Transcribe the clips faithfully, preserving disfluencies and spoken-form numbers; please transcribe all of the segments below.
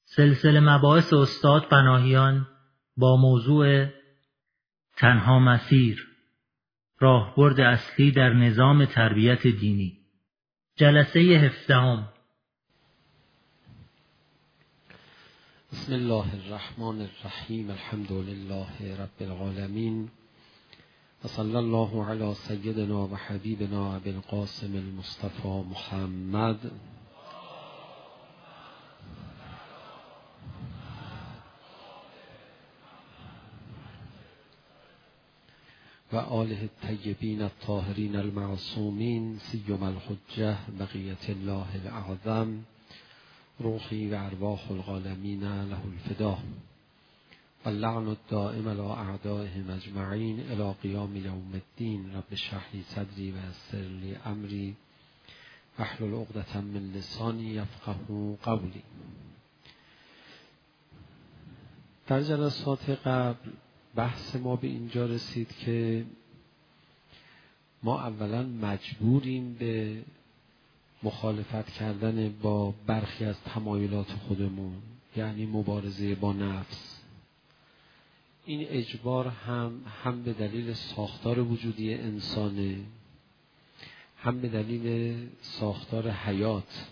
سلسله مباحث استاد پناهیان با موضوع تنها مسیر، راهبرد اصلی در نظام تربیت دینی، جلسه هفدهم. بسم الله الرحمن الرحیم. الحمد لله رب العالمین و صلی الله علی سیدنا و حبیبنا ابی القاسم المصطفى محمد و آله الطیبین الطاهرین المعصومین سیما الحجة بقیة الله الاعظم روحی و ارواح العالمین له الفدا و اللعن الدائم علی اعدائهم اجمعین الی قیام یوم الدین. رب اشرح لی صدری و یسر لی امری واحلل عقدة من لسانی یفقهوا قولی. در جلسات قبل بحث ما به اینجا رسید که ما اولا مجبوریم به مخالفت کردن با برخی از تمایلات خودمون، یعنی مبارزه با نفس. این اجبار هم هم به دلیل ساختار وجودی انسانه، هم به دلیل ساختار حیات.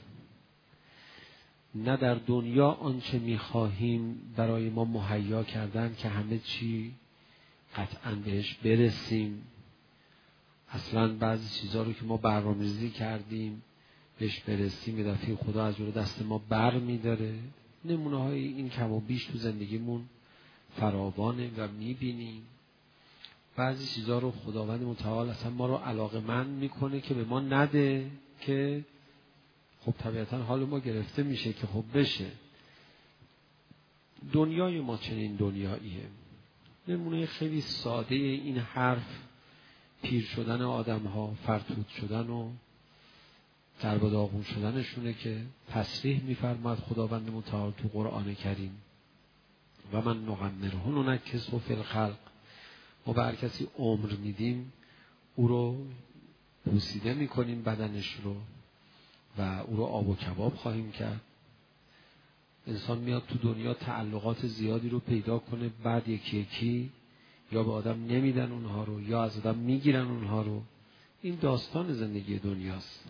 نه در دنیا آنچه می‌خواهیم برای ما مهیا کردن که همه چی قطعاً بهش برسیم. اصلاً بعضی چیزها رو که ما برنامه‌ریزی کردیم بهش برسیم، یه دفعه خدا از جلوی دست ما بر می‌داره. نمونه‌های این کم و بیش تو زندگیمون فراوانه و می‌بینیم. بعضی چیزها رو خداوند متعال اصلا ما رو علاقه‌مند می‌کنه که به ما نده، که خب طبیعتاً حال ما گرفته میشه که خب بشه. دنیای ما چنین دنیاییه. نمونه خیلی ساده این حرف پیر شدن آدم ها، فرتود شدن و درب و داغون شدنشونه که تصریح میفرماد خداوند متعال تو قرآن کریم و من نعمره ننکسه فی الخلق. ما به هر کسی عمر میدیم او رو پوسیده میکنیم بدنش رو و او رو آب و کباب خواهیم کرد. انسان میاد تو دنیا تعلقات زیادی رو پیدا کنه، بعد یکی یکی یا به آدم نمیدن اونها رو یا از آدم میگیرن اونها رو. این داستان زندگی دنیاست.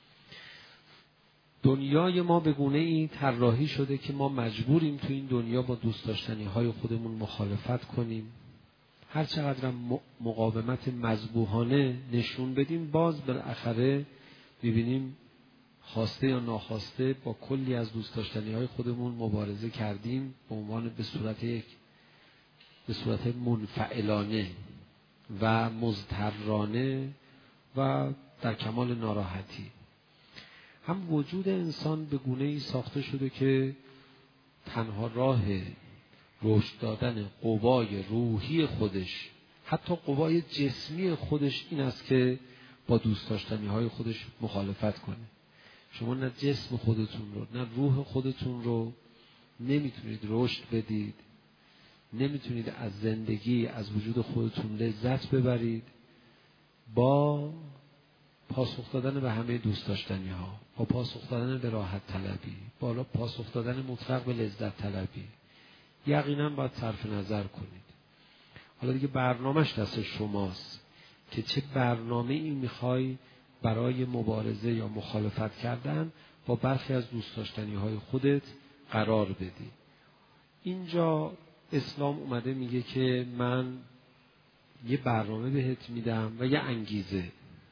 دنیای ما به گونه این طراحی شده که ما مجبوریم تو این دنیا با دوست داشتنی های خودمون مخالفت کنیم. هر چقدر هم مقاومت مذبوحانه نشون بدیم، باز بالاخره میبینیم خواسته یا ناخواسته با کلی از دوست داشتنی های خودمون مبارزه کردیم به عنوان به صورت یک به صورت منفعلانه و مضطرانه و در کمال ناراحتی. هم وجود انسان به گونه‌ای ساخته شده که تنها راه رشد دادن قوای روحی خودش، حتی قوای جسمی خودش، این است که با دوست داشتنی های خودش مخالفت کنه. شما نه جسم خودتون رو نه روح خودتون رو نمیتونید رشد بدید، نمیتونید از زندگی از وجود خودتون لذت ببرید با پاسخ دادن به همه دوست داشتنی ها، با پاسخ دادن به راحت طلبی، با پاسخ دادن مطلق به لذت طلبی. یقینا باید صرف نظر کنید. حالا دیگه برنامه‌اش دست شماست که چه برنامه ای میخوای برای مبارزه یا مخالفت کردن با برخی از دوست داشتنی های خودت قرار بدی. اینجا اسلام اومده میگه که من یه برنامه بهت میدم و یه انگیزه.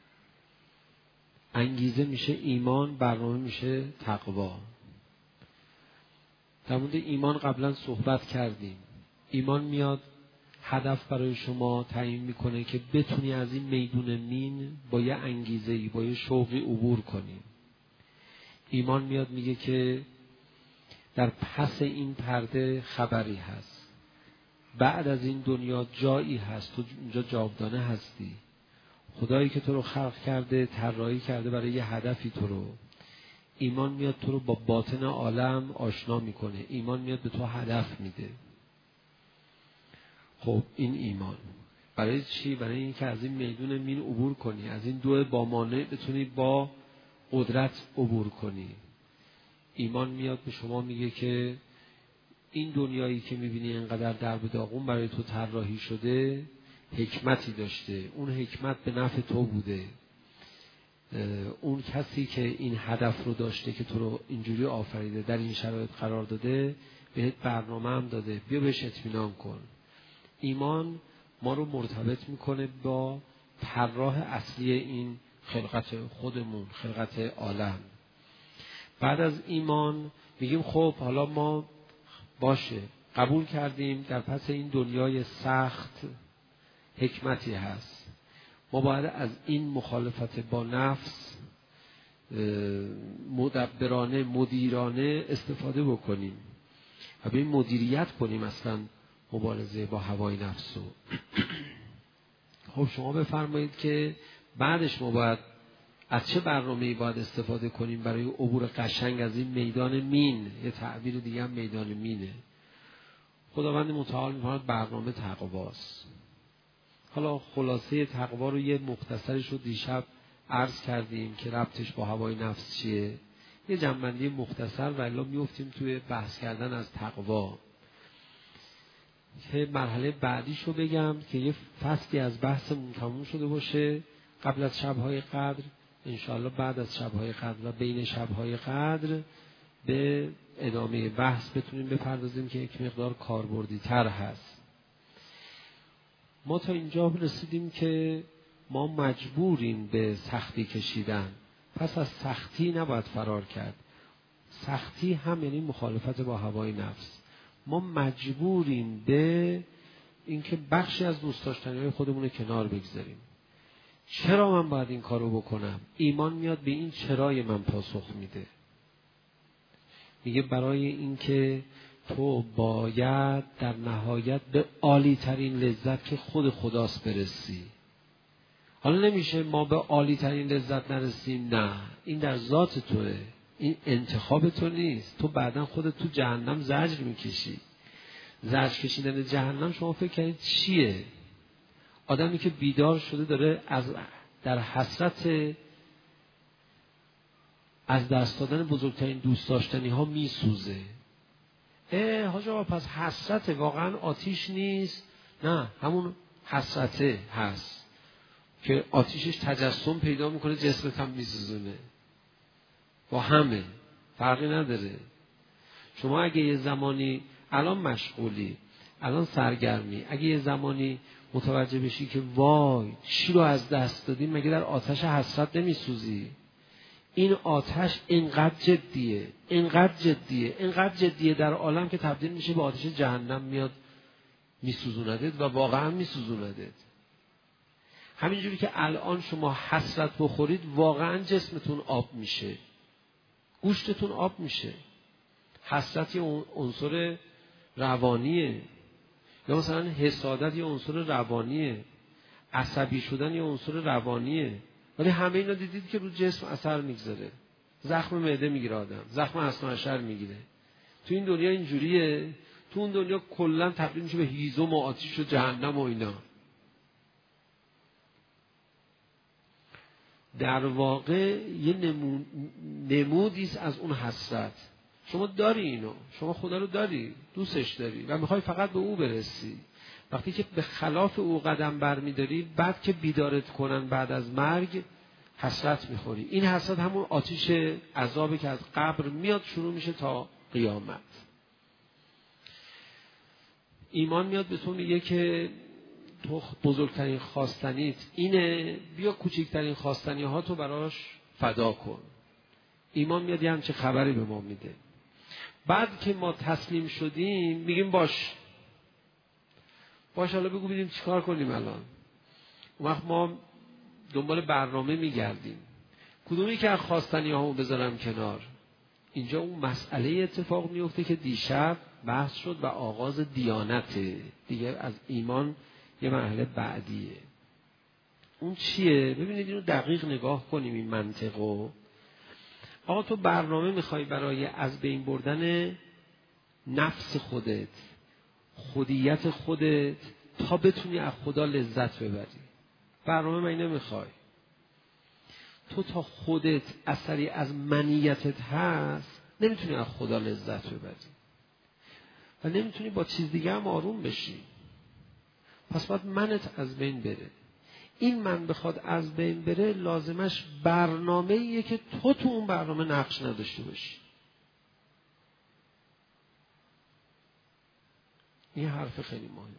انگیزه میشه ایمان، برنامه میشه تقوا. در مورد ایمان قبلا صحبت کردیم. ایمان میاد هدف برای شما تعیین میکنه که بتونی از این میدون مین با یه انگیزه‌ای، با یه شوقی عبور کنی. ایمان میاد میگه که در پس این پرده خبری هست، بعد از این دنیا جایی هست، تو اونجا جاودانه هستی. خدایی که تو رو خلق کرده، طراحی کرده برای یه هدفی تو رو. ایمان میاد تو رو با باطن عالم آشنا میکنه. ایمان میاد به تو هدف میده. خب این ایمان برای چی؟ برای اینکه از این میدون مین عبور کنی، از این دو با مانع بتونی با قدرت عبور کنی. ایمان میاد به شما میگه که این دنیایی که میبینی اینقدر در به داغون برای تو طراحی شده حکمتی داشته. اون حکمت به نفع تو بوده. اون کسی که این هدف رو داشته که تو رو اینجوری آفریده، در این شرایط قرار داده، بهت برنامه هم داده. بیا بهش اطمینان کن. ایمان ما رو مرتبط میکنه با طراح اصلی این خلقت خودمون، خلقت عالم. بعد از ایمان میگیم خب حالا ما باشه قبول کردیم در پس این دنیای سخت حکمتی هست. ما باید از این مخالفت با نفس مدبرانه، مدیرانه استفاده بکنیم و به این مدیریت کنیم اصلا مبارزه با هوای نفس رو. خب شما بفرمایید که بعدش ما باید از چه برنامه‌ای باید استفاده کنیم برای عبور قشنگ از این میدان مین؟ یه تعبیر دیگه هم میدان مینه. خداوند متعال می‌فرماید برنامه تقواست. حالا خلاصه تقوا رو یه مختصرش رو دیشب عرض کردیم که ربطش با هوای نفس چیه. یه جنبندی مختصر و الا میفتیم توی بحث کردن از تقوا. که مرحله بعدیش رو بگم که یه فصلی از بحثمون تموم شده باشه قبل از شب‌های قدر، انشاءالله بعد از شب‌های قدر و بین شب‌های قدر به ادامه بحث بتونیم بپردازیم که یک مقدار کاربردی تر هست. ما تا اینجا رسیدیم که ما مجبوریم به سختی کشیدن. پس از سختی نباید فرار کرد. سختی هم یعنی مخالفت با هوای نفس. ما مجبوریم به اینکه بخشی از دوست داشتنی‌های خودمون رو کنار بگذاریم. چرا من باید این کارو بکنم؟ ایمان میاد به این چرای من پاسخ میده. میگه برای اینکه تو باید در نهایت به عالی ترین لذت که خود خداست برسی. حالا نمیشه ما به عالی ترین لذت نرسیم، نه، این در ذات توه، این انتخاب تو نیست. تو بعداً خودت تو جهنم زجر میکشی. زجر کشیدن جهنم شما فکر کنید چیه؟ آدمی که بیدار شده داره از در حسرت از دست دادن بزرگترین دوست داشتنی ها میسوزه. اه حاج آقا پس حسرت واقعا آتیش نیست؟ نه، همون حسرته هست که آتیشش تجسم پیدا میکنه، جسمت هم میسوزونه. با همه فرقی نداره. شما اگه یه زمانی الان مشغولی، الان سرگرمی، اگه یه زمانی متوجه بشی که وای چی رو از دست دادی، مگه در آتش حسرت نمیسوزی؟ این آتش اینقدر جدیه، اینقدر جدیه، اینقدر جدیه در عالم که تبدیل میشه به آتش جهنم، میاد میسوزوندت و واقعا میسوزوندت. همینجوری که الان شما حسرت بخورید واقعا جسمتون آب میشه، گوشتتون آب میشه. حسرت یه عنصر روانیه، یا مثلا حسادت یه عنصر روانیه، عصبی شدن یه عنصر روانیه. ولی همه اینا دیدید که رو جسم اثر میگذاره. زخم معده میگیره آدم، زخم اثناعشر میگیره. تو این دنیا اینجوریه، تو اون دنیا کلا تبدیل میشه به هیزم و آتش و جهنم و اینا. در واقع یه نمو... نمودیست از اون حسرت. شما داری اینو، شما خدا رو داری، دوستش داری و میخوای فقط به او برسی. وقتی که به خلاف او قدم برمیداری، بعد که بیدارت کنن بعد از مرگ حسرت میخوری. این حسرت همون آتش عذابی که از قبر میاد شروع میشه تا قیامت. ایمان میاد به تو میگه که تو بزرگترین خواستنیت اینه، بیا کوچکترین خواستنی ها تو براش فدا کن. ایمان میاد یه همچه خبری به ما میده. بعد که ما تسلیم شدیم میگیم باش باش حالا بگو ببینیم چیکار کنیم الان. اون وقت ما دنبال برنامه میگردیم، کدومی که از خواستنی هامو بذارم کنار. اینجا اون مسئله اتفاق میفته که دیشب بحث شد و آغاز دیانته دیگه. از ایمان یه مرحله بعدیه. اون چیه؟ ببینید اینو دقیق نگاه کنیم این منطقو. آقا تو برنامه میخوای برای از بین بردن نفس خودت، خودیت خودت، تا بتونی از خدا لذت ببری. برنامه من نمیخوای. تو تا خودت اثری از منیتت هست نمیتونی از خدا لذت ببری. و نمیتونی با چیز دیگه هم آروم بشی. پس باید منت از بین بره. این من بخواد از بین بره لازمش برنامه‌ایه که تو تو اون برنامه نقش نداشته باشی. این حرف خیلی مهمه.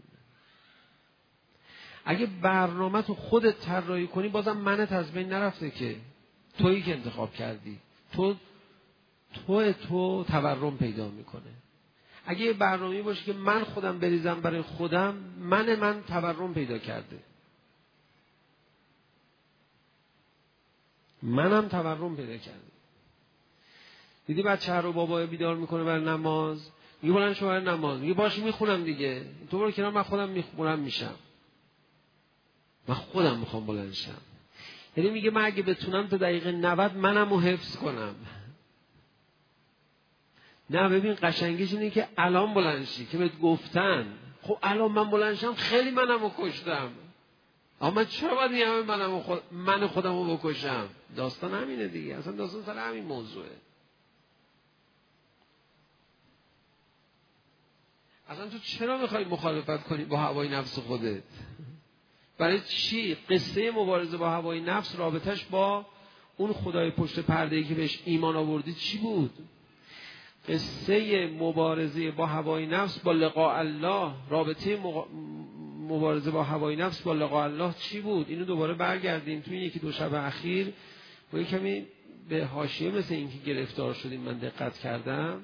اگه برنامه تو خودت طراحی کنی بازم منت از بین نرفته که تویی که انتخاب کردی. تو تو تو تورم پیدا میکنه. اگه یه برنامه‌ای باشه که من خودم بریزم برای خودم، من من تورم پیدا کرده. منم تورم پیدا کرده. دیدی بچه رو بابا بیدار میکنه برای نماز، میگه بلند شو برای نماز، میگه باشه میخونم دیگه، تو برو کنار من خودم میخونم میشم. من خودم میخوام بلند شم. یعنی میگه من اگه بتونم تا دقیقه نود منم رو حفظ کنم. نه ببین قشنگیش اینه که الان بلند شی که بهت گفتن خب الان من بلند شم خیلی منم رو کشتم. اما من چرا باید این همه منم خود... من خودم رو بکشم؟ داستان همینه دیگه. اصلا داستان سر همین موضوعه. اصلا تو چرا میخوای مخالفت کنی با هوای نفس خودت؟ برای چی؟ قصه مبارزه با هوای نفس رابطش با اون خدای پشت پرده‌ای که بهش ایمان آوردی چی بود؟ قصه مبارزه با هوای نفس با لقاء الله، رابطه مغ... مبارزه با هوای نفس با لقاء الله چی بود؟ اینو دوباره برگردیم توی یکی دو شب اخیر با یه کمی به حاشیه مثل این که گرفتار شدیم من دقت کردم،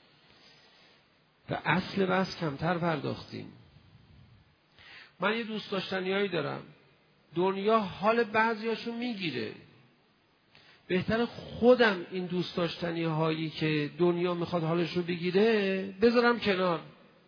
به اصل بحث کمتر پرداختیم. من یه دوست داشتنیایی دارم، دنیا حال بعضیاشو میگیره، بهتر خودم این دوست داشتنی هایی که دنیا میخواد حالش رو بگیره بذارم کنار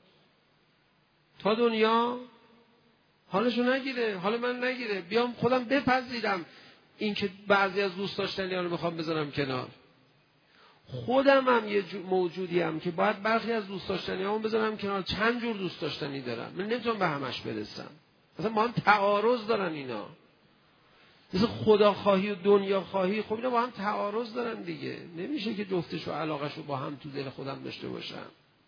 تا دنیا حالش رو نگیره، حال من نگیره، بیام خودم بپذیرم این که بعضی از دوست داشتنی ها رو میخوام بذارم کنار. خودم هم یه موجودی هم که باید برخی از دوست داشتنی ها رو بذارم کنار. چند جور دوست داشتنی دارم، من نمیتونم به همش برسم. مثلا با هم تعارض دارن اینا، مثل خداخواهی و دنیا خواهی. خب اینا با هم تعارض دارن دیگه. نمیشه که جفتش و علاقش رو با هم تو دل خودم داشته باشم.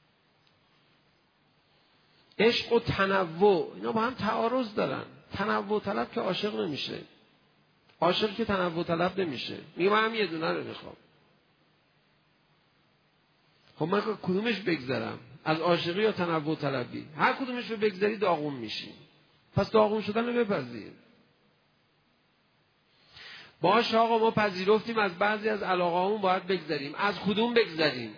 عشق و تنوع اینا با هم تعارض دارن. تنوع طلب که عاشق نمیشه، عاشق که تنوع طلب نمیشه. میگه من هم یه دونه رو میخوام. خب من کدومش بگذرم؟ از عاشقی یا تنوع طلبی؟ هر کدومش رو بگذری داغون میشی. پس داغون شدن رو بپذیر. باشه آقا ما پذیرفتیم از بعضی از علاقه‌هامون باید بگذریم. از کدوم بگذریم؟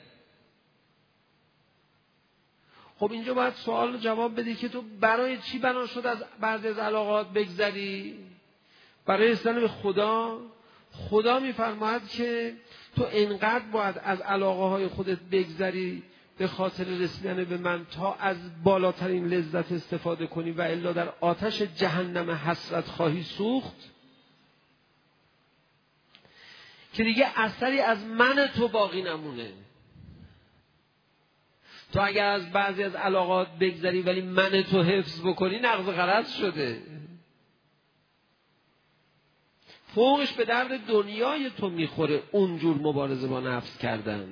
خب اینجا باید سوال جواب بدی که تو برای چی بنا شد از بعضی از علاقات بگذری؟ برای رسیدن به خدا. خدا میفرماید که تو انقدر باید از علاقه‌های خودت بگذری به خاطر رسیدن به من تا از بالاترین لذت استفاده کنی و الا در آتش جهنم حسرت خواهی سوخت که دیگه اثری از من تو باقی نمونه. تو اگر از بعضی از علاقات بگذری ولی من تو حفظ بکنی نقض غرض شده. فوقش به درد دنیای تو میخوره اونجور مبارزه با نفس کردن.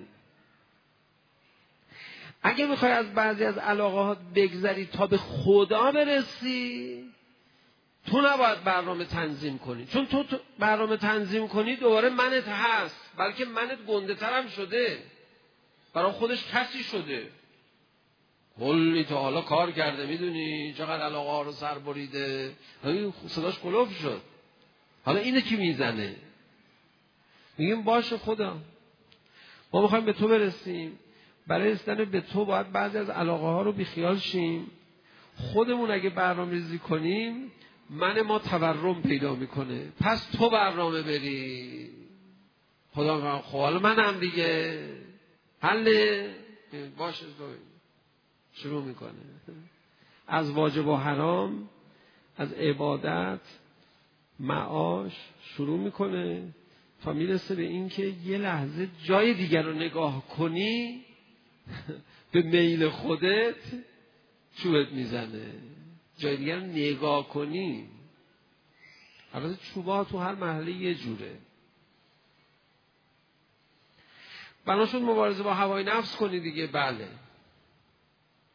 اگه میخوای از بعضی از علاقات بگذری تا به خدا برسی، تو نباید برنامه تنظیم کنی. چون تو برنامه تنظیم کنی دوباره منت هست، بلکه منت گنده ترم شده، برای خودش کسی شده، کلی تا حالا کار کرده، میدونی چقدر علاقه ها رو سر بریده، صداش کلوف شد، حالا اینه کی میزنه. میگیم باشه خدا ما میخوایم به تو برسیم، برای رسیدن به تو باید بعضی از علاقه ها رو بیخیال شیم. خودمون اگه برنامه ریزی کنیم من ما تورم پیدا میکنه. پس تو برنامه بری. خدا میگه خب حالا منم دیگه حله. باشه شروع میکنه از واجب و حرام، از عبادت، معاش شروع میکنه تا میرسه به این که یه لحظه جای دیگر رو نگاه کنی به میل خودت چوبت میزنه. جای دیگر رو نگاه کنی. البته چوبا تو هر محله یه جوره. بناشون مبارزه با هوای نفس کنی دیگه. بله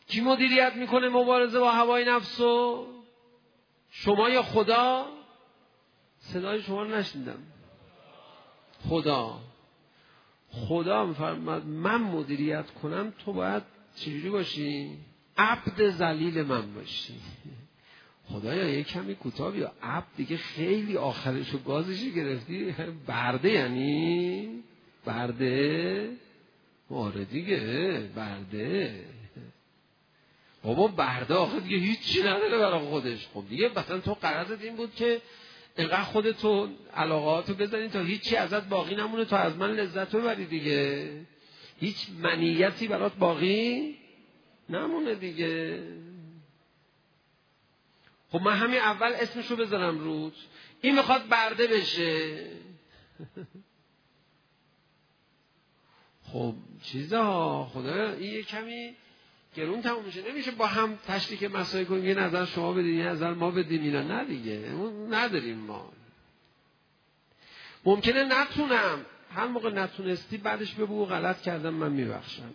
کی مدیریت میکنه مبارزه با هوای نفسو؟ شما یا خدا؟ صدای شما رو نشنیدم. خدا. خدا میفرماد من مدیریت کنم، تو باید چجوری باشی؟ عبد ذلیل من باشی. خدایا یک کمی کوتاه بیا. عبد دیگه خیلی آخرشو گازشو گرفتی. برده یعنی برده؟ آره دیگه برده. بابا برده آخه دیگه هیچی نداره برای خودش. خب دیگه مثلا تو قرضت این بود که اینقدر خودتو علاقاتو بزنی تا هیچی ازت باقی نمونه، تا از من لذت ببری دیگه. هیچ منیتی برات باقی نمونه دیگه. خب من همین اول اسمشو بذارم روت. این میخواد برده بشه. خب چیزا خدا این یه کمی گرون تموم میشه. نمیشه با هم تشریک مسائل کنیم، یه نظر شما بدین یه نظر ما بدیم، اینا نه دیگه. اون نداریم ما. ممکنه نتونم، هر موقع نتونستی بعدش بگو غلط کردم من میبخشم.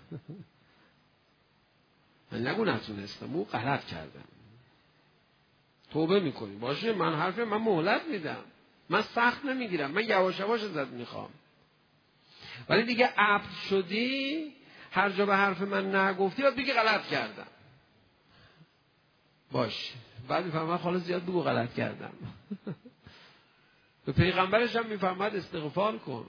من نگو نتونستم، بگو غلط کردم، توبه میکنی. باشه من حرف من مهلت میدم، من سخت نمیگیرم، من یواش یواش ازت میخوام. ولی دیگه عبد شدی، هر جا به حرف من نگفتی باید بگی غلط کردم. باشه بعد میفهمم خالص زیاد بگو غلط کردم. به پیغمبرش هم میفهمد استغفار کن.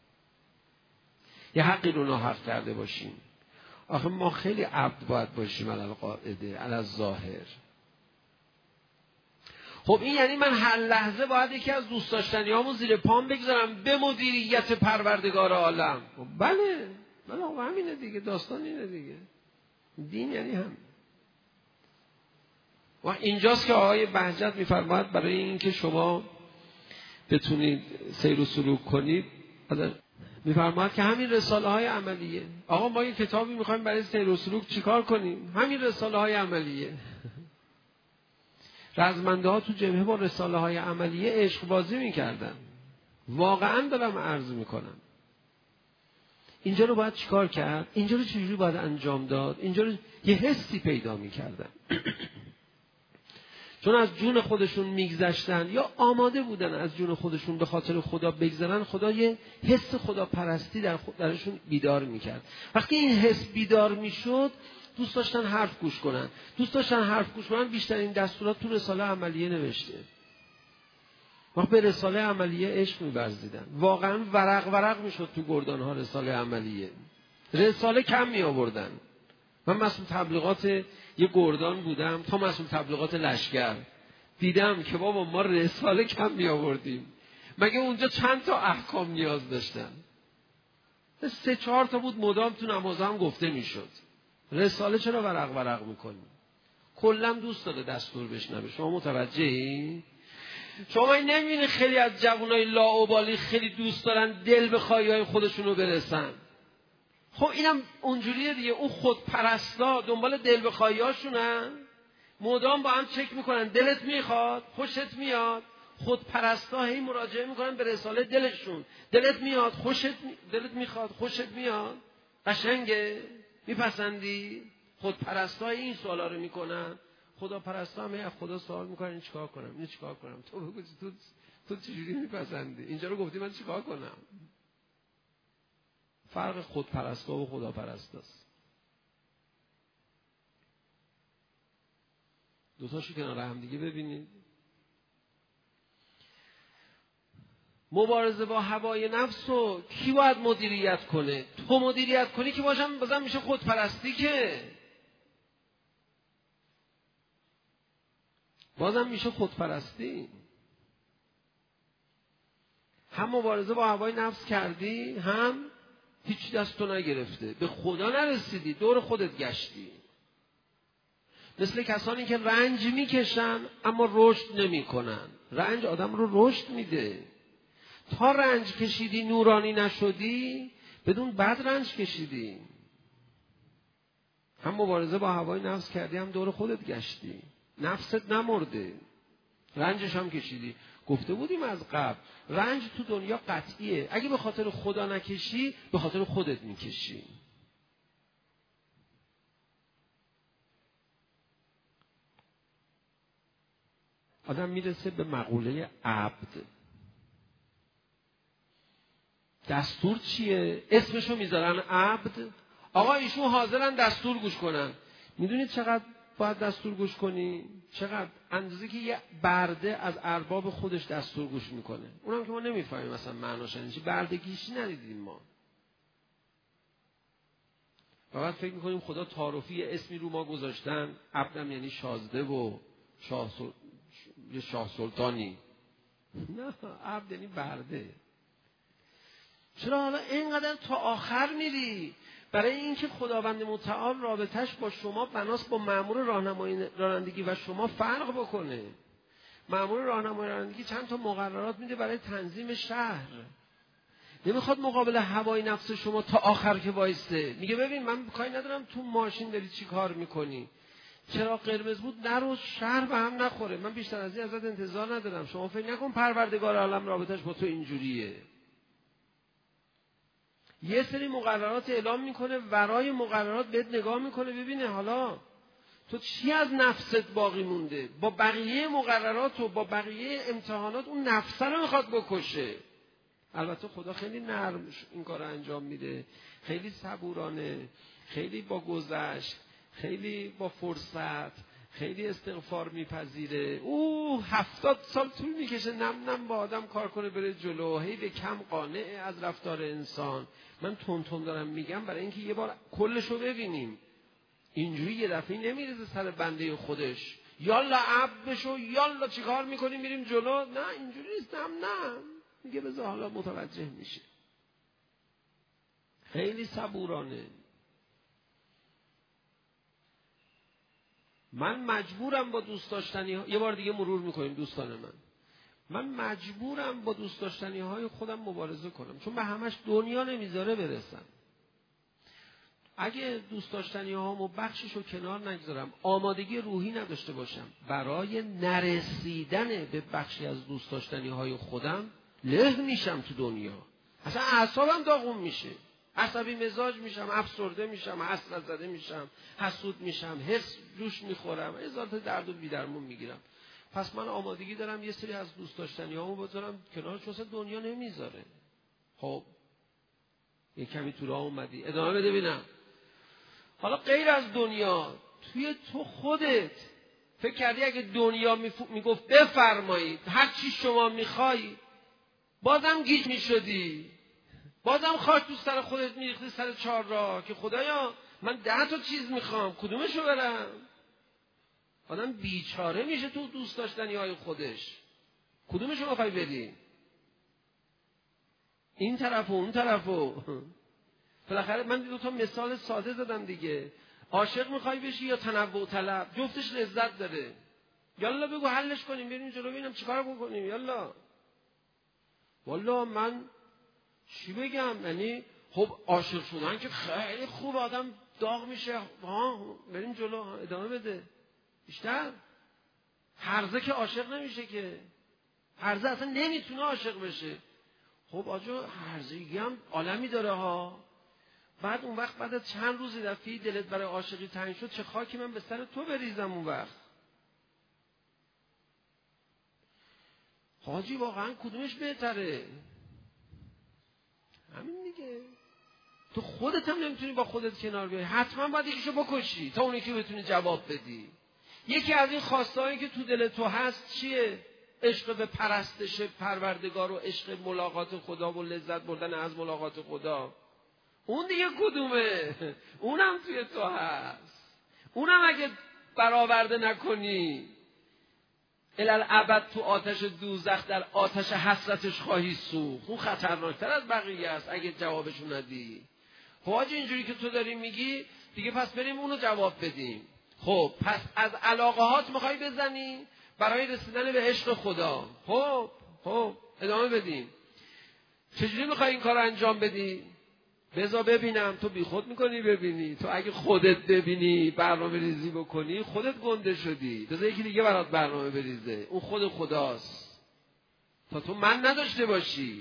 یه حقی رو ناحق کرده باشیم. آخه ما خیلی عبد باید باشیم علی القاعده علی الظاهر. خب این یعنی من هر لحظه باید یکی از دوست داشتنیامو زیر پام بگذارم به مدیریت پروردگار عالم. بله بله همینه دیگه، داستان اینه دیگه. دین یعنی هم. و اینجاست که آقای بهجت میفرماید برای اینکه شما بتونید سیر و سلوک کنید، میفرماید که همین رساله های عملیه. آقا ما این کتابی میخوایم برای سیر و سلوک چیکار کنیم؟ همین رساله های عملیه. رزمنده ها تو جبهه با رساله های عملیه عشق بازی میکردن. واقعا دارم عرض میکنم. اینجا رو باید چیکار کرد؟ اینجا رو چجوری باید انجام داد؟ اینجا رو یه حسی پیدا میکردن. چون از جون خودشون میگذشتن یا آماده بودن از جون خودشون به خاطر خدا بگذرن، خدا یه حس خدا پرستی در خود درشون بیدار میکرد. وقتی این حس بیدار میشد دوست داشتن حرف گوش کنن. دوست داشتن حرف گوش کنن بیشترین دستورات تو رساله عملیه نوشته. وقت به رساله عملیه عشق می‌ورزیدن. واقعا ورق ورق میشد تو گردان‌ها رساله عملیه. رساله کم می آوردن. من مسئول تبلیغات یه گردان بودم تا مسئول تبلیغات لشکر. دیدم که بابا ما رساله کم می آوردیم. مگه اونجا چند تا احکام نیاز داشتن؟ سه چهار تا بود مدام تو نماز هم گفته میشد. رساله چرا ورق ورق میکنی؟ کلا دوست داره دستور بشنوه. شما متوجهی؟ شما این نمیبینی خیلی از جوانای لاابالی خیلی دوست دارن دل به خواهی‌های خودشونو برسن. خب اینم اونجوریه دیگه. اون خودپرستا دنبال دل به خواهی‌هاشونن، مدام با هم چک میکنن دلت میخواد، خوشت میاد. خودپرستا هی مراجعه میکنن به رساله دلشون. دلت میاد، خوشت می... دلت میخواد، خوشت میاد، قشنگه، میپسندی؟ خودپرستا این سوالا رو میکنن. خدا پرستا هم از خدا سوال میکنن این چیکار کنم، این چیکار کنم. تو بگو تو تو چجوری میپسندی؟ اینجا رو گفتی من چیکار کنم؟ فرق خودپرستا و خدا پرستاست. دو تاشو کنار هم دیگه ببینید. مبارزه با هوای نفس رو کی باید مدیریت کنه؟ تو مدیریت کنی که باشم بازم میشه خودپرستی، که بازم میشه خودپرستی. هم مبارزه با هوای نفس کردی، هم هیچ دستو نگرفته، به خدا نرسیدی، دور خودت گشتی. مثل کسانی که رنج میکشن اما رشد نمیکنن. رنج آدم رو رشد میده. تا رنج کشیدی نورانی نشدی، بدون بد رنج کشیدی. هم مبارزه با هوای نفس کردی، هم دور خودت گشتی. نفست نمرده، رنجش هم کشیدی. گفته بودیم از قبل رنج تو دنیا قطعیه. اگه به خاطر خدا نکشی، به خاطر خودت میکشی. آدم میرسه به مقوله عبد. دستور چیه؟ اسمشو میذارن عبد. آقا ایشون حاضرن دستور گوش کنن. میدونید چقدر باید دستور گوش کنی؟ چقدر؟ اندازه که یه برده از ارباب خودش دستور گوش میکنه. اونم که ما نمیفهمیم مثلا معناش چیه. بردگیش ندیدیم ما. فقط فکر میکنیم خدا تعارفی اسمی رو ما گذاشتن، عبدم یعنی شازده و شاه سل... یه شاه سلطانی. نه، عبد یعنی برده. چرا حالا اینقدر تا آخر میری؟ برای اینکه خداوند متعال رابطش با شما بناست با مأمور راهنمایی رانندگی و شما فرق بکنه. مأمور راهنمایی رانندگی چند تا مقررات میده برای تنظیم شهر. نمیخواد مقابل هوای نفس شما تا آخر که وایسته. میگه ببین من کاری ندارم تو ماشین داری چی کار میکنی، چرا قرمز بود نرو، شهر به هم نخوره. من بیشتر از این ازت انتظار ندارم. شما فکر نکن پروردگار عالم رابطش با تو اینجوریه. یه سری مقررات اعلام میکنه، ورای مقررات بهت نگاه میکنه ببینه حالا تو چی از نفست باقی مونده. با بقیه مقررات و با بقیه امتحانات اون نفس رو میخواد بکشه. البته خدا خیلی نرم این کار رو انجام میده، خیلی صبورانه، خیلی با گذشت، خیلی با فرصت، خیلی استغفار میپذیره. او هفتاد سال طول میکشه نم نم با آدم کار کنه بره جلو، هی به کم قانعه از رفتار انسان. من تون تون دارم میگم برای اینکه یه بار کلشو ببینیم. اینجوری یه دفعه نمیرسه سر بنده خودش یالا عبد بشو، یالا چیکار میکنیم میریم جلو. نه اینجوری نیست. نم نم میگه بذار حالا متوجه میشه. خیلی صبورانه. من مجبورم با دوست داشتنی ها... یه بار دیگه مرور میکنیم دوستان من. من مجبورم با دوست داشتنی های خودم مبارزه کنم، چون به همش دنیا نمیذاره برسم. اگه دوست داشتنی هامو بخششو کنار نگذارم، آمادگی روحی نداشته باشم برای نرسیدن به بخشی از دوست داشتنی های خودم، له میشم تو دنیا. اصلا اعصابم داغون میشه، عصبی مزاج میشم، افسرده میشم، حسرت زده میشم، حسود میشم، حس جوش میخورم، ازالت درد و بیدرمون میگیرم. پس من آمادگی دارم یه سری از دوست داشتنی هامو بذارم کنار، چون دنیا نمیذاره. خب یه کمی تو راه اومدی، ادامه بده ببینم. حالا غیر از دنیا، توی تو خودت فکر کردی اگه دنیا میگفت بفرمایید هر چی شما میخوای، بازم گیج میشدی، بازم خاک تو سر خودت میریختی سر چهار راه که خدایا من ده تا چیز میخوام کدومشو برم؟ آدم بیچاره میشه تو دوست داشتنی های خودش. کدومشو میخوای بری؟ این طرف و اون طرف و بالاخره من دو تا مثال ساده زدم دیگه. عاشق میخوای بشی یا تنوع طلب؟ جفتش لذت داره. یالا بگو حلش کنیم بریم جلو ببینم چیکار بکنیم. یالا والا من چی بگم، یعنی خب عاشق شدن که خیلی خوب، آدم داغ میشه، ها بریم جلو، ادامه بده. بیشتر هرزه که عاشق نمیشه که، هرزه اصلا نمیتونه عاشق بشه. خب آجا هرزگی هم عالمی داره ها. بعد اون وقت بعد از چند روز دفعی دلت برای عاشقی تنگ شد، چه خاکی من به سر تو بریزم اون وقت. حاجی واقعا کدومش بهتره؟ همین دیگه. تو خودت هم نمیتونی با خودت کنار بیای، حتما باید یکیشو بکشی تا اونی که بتونی جواب بدی. یکی از این خواستهایی که تو دل تو هست چیه؟ عشق به پرستش پروردگار و عشق ملاقات خدا و لذت بردن از ملاقات خدا. اون دیگه کدومه؟ اونم توی تو هست. اونم اگه برآورده نکنی الالعبد تو آتش دوزخ در آتش حسرتش خواهی سوخت. اون خطرناکتر از بقیه است اگه جوابشو ندی. خب حاجی اینجوری که تو داری میگی دیگه، پس بریم اونو جواب بدیم. خب پس از علاقه هات میخوای بزنی برای رسیدن به عشق خدا. خب خب ادامه بدیم. چجوری میخوای این کار رو انجام بدی؟ بذار ببینم. تو بی خود میکنی ببینی. تو اگه خودت ببینی برنامه ریزی بکنی خودت گنده شدی. بذار یکی دیگه برات برنامه بریزه. اون خود خداست تا تو من نداشته باشی.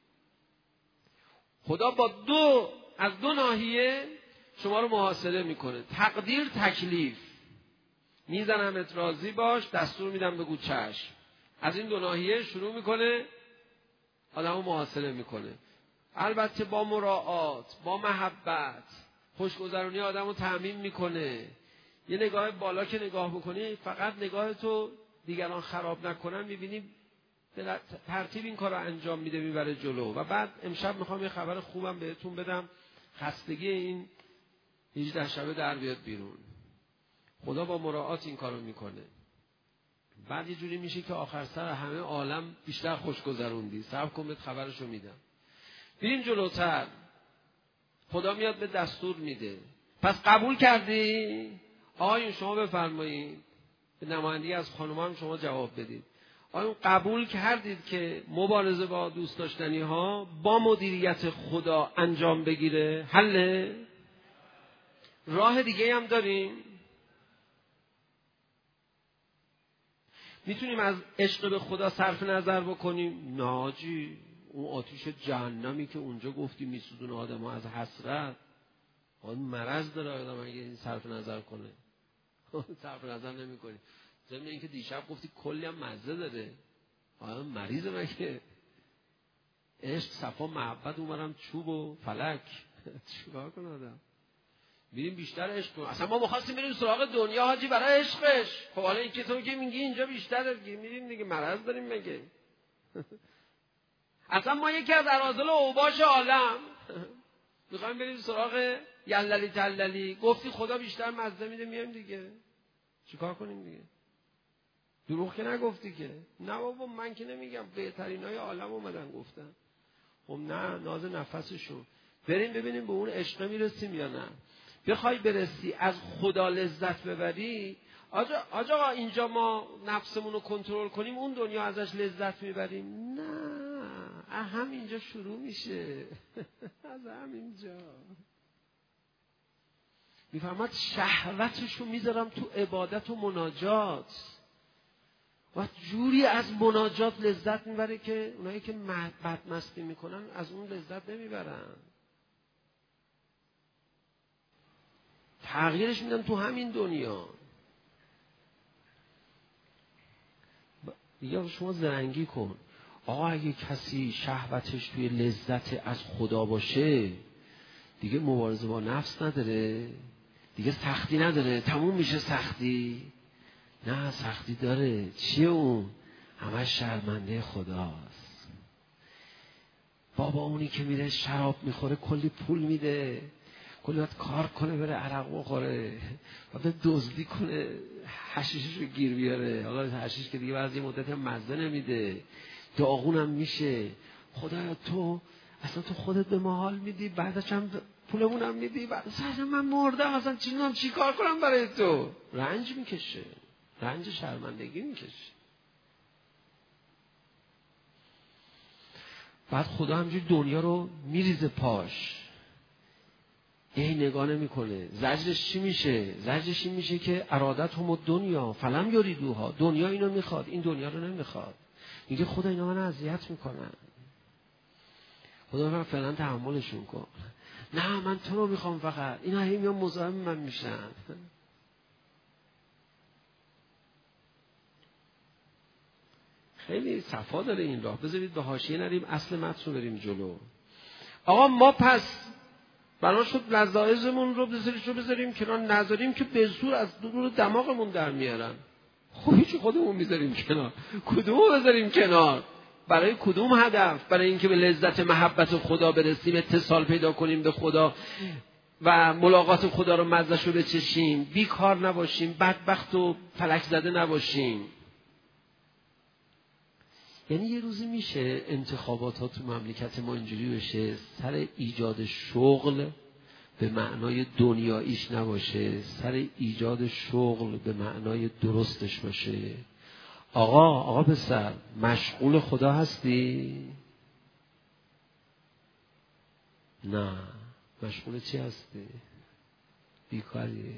خدا با دو از دو ناحیه شما رو محاسبه میکنه، تقدیر تکلیف. میزنمت راضی باش، دستور میدم بگو چشم. از این دو ناحیه شروع میکنه آدمو محاصره میکنه. البته با مراعات، با محبت، خوشگذرونی آدمو تأمین میکنه. یه نگاه بالا که نگاه بکنی، فقط نگاه تو دیگران خراب نکنن، میبینی به ترتیب این کار رو انجام میده، میبره جلو. و بعد امشب میخوام یه خبر خوبم بهتون بدم، خستگی این هجده شبه در بیاد بیرون. خدا با مراعات این کارو میکنه. بعد یه جوری میشه که آخر سر همه عالم بیشتر خوش گذروندی. صبر کن بهت خبرشو میدم. بریم جلوتر. خدا میاد به دستور میده. پس قبول کردی؟ آقایون شما بفرمایید. به نمایندگی از خانومان شما جواب بدید. آقایون قبول کردید که مبارزه با دوست داشتنی ها با مدیریت خدا انجام بگیره؟ حله؟ راه دیگه هم داریم؟ میتونیم از عشق به خدا صرف نظر بکنیم؟ ناجی اون آتیش جهنمی که اونجا گفتی میسوزونه آدم ها از حسرت، اون مرض داره آدم اگه این صرف نظر کنه. صرف نظر نمی کنی. ضمن اینکه دیشب گفتی کلی هم مزه داره، آدم مریضه مگه؟ عشق، صفا، محبت، اونورم چوب و فلک. چیکار کنه آدم؟ میریم بیشتر عشق کنیم. اصلا ما می‌خواستیم بریم سراغ دنیا حاجی برای عشقش. خب حالا این که تو که میگی اینجا بیشتر میریم دیگه، مرض داریم مگه؟ اصلا ما یکی از اراذل و اوباش عالم میخوایم بریم سراغ یللی تللی. گفتی خدا بیشتر مزه میده، میایم دیگه. چیکار کنیم دیگه؟ دروغ که نگفتی که. نه بابا من که نمیگم، بهترینای عالم اومدن گفتن. خب نه، ناز نفسشون. بریم ببینیم به اون عشق میرسیم یا نه. بخوای برسی از خدا لذت ببری، آج آقا اینجا ما نفسمون رو کنترل کنیم اون دنیا ازش لذت میبریم؟ نه، همینجا شروع میشه. از همینجا میفهمد شهوتشو میذارم تو عبادت و مناجات. و جوری از مناجات لذت میبره که اونایی که بدمستی میکنن از اون لذت نمیبرن. تغییرش میدن تو همین دنیا. یا شما زرنگی کن. آقا اگه کسی شهوتش توی لذت از خدا باشه، دیگه مبارزه با نفس نداره، دیگه سختی نداره، تموم میشه سختی. نه، سختی داره. چیه اون؟ همش شرمنده خداست. بابا اونی که میره شراب میخوره کلی پول میده، کلی باید کار کنه بره عرق بخوره، باید دزدی کنه حشیشش رو گیر بیاره. آقا حشیش که دیگه بعضی مدت مزه نمیده، داغونم میشه. خدایا تو اصلا تو خودت به ما حال میدی، بعدش هم پولمونم میدی، بعدش من مردم اصلا چی چی کار کنم برای تو؟ رنج میکشه، رنج شرمندگی میکشه. بعد خدا همجوری دنیا رو میریزه پاش، ای نگاه نمی کنه. زجرش چی میشه؟ زجرش این میشه که ارادت هم دنیا فلم یریدوها، دنیا اینو میخواد، این دنیا رو نمیخواد. میگه خدا اینا من اذیت میکنن، خدا من فعلا تحملشون کن. نه من تو رو میخوام فقط، اینا هی میان مزاحم من میشن. خیلی صفا داره این راه. بذارید به حاشیه نریم، اصل متن رو بریم جلو. آقا ما پس بنا شد لذایزمون رو بذاریم رو بذاریم کنار، نذاریم که به زور از دور دماغمون در میارن. خب هیچ خودمون میذاریم کنار، کدومو بذاریم کنار؟ برای کدوم هدف؟ برای اینکه به لذت محبت خدا برسیم، اتصال پیدا کنیم به خدا و ملاقات خدا رو مزه‌ش رو بچشیم، بیکار نباشیم، بدبخت و فلک زده نباشیم. یعنی یه روزی میشه انتخابات ها تو مملکت ما اینجوری بشه سر ایجاد شغل به معنای دنیاییش نباشه، سر ایجاد شغل به معنای درستش باشه. آقا آقا پسر مشغول خدا هستی؟ نه. مشغول چی هستی؟ بیکاری؟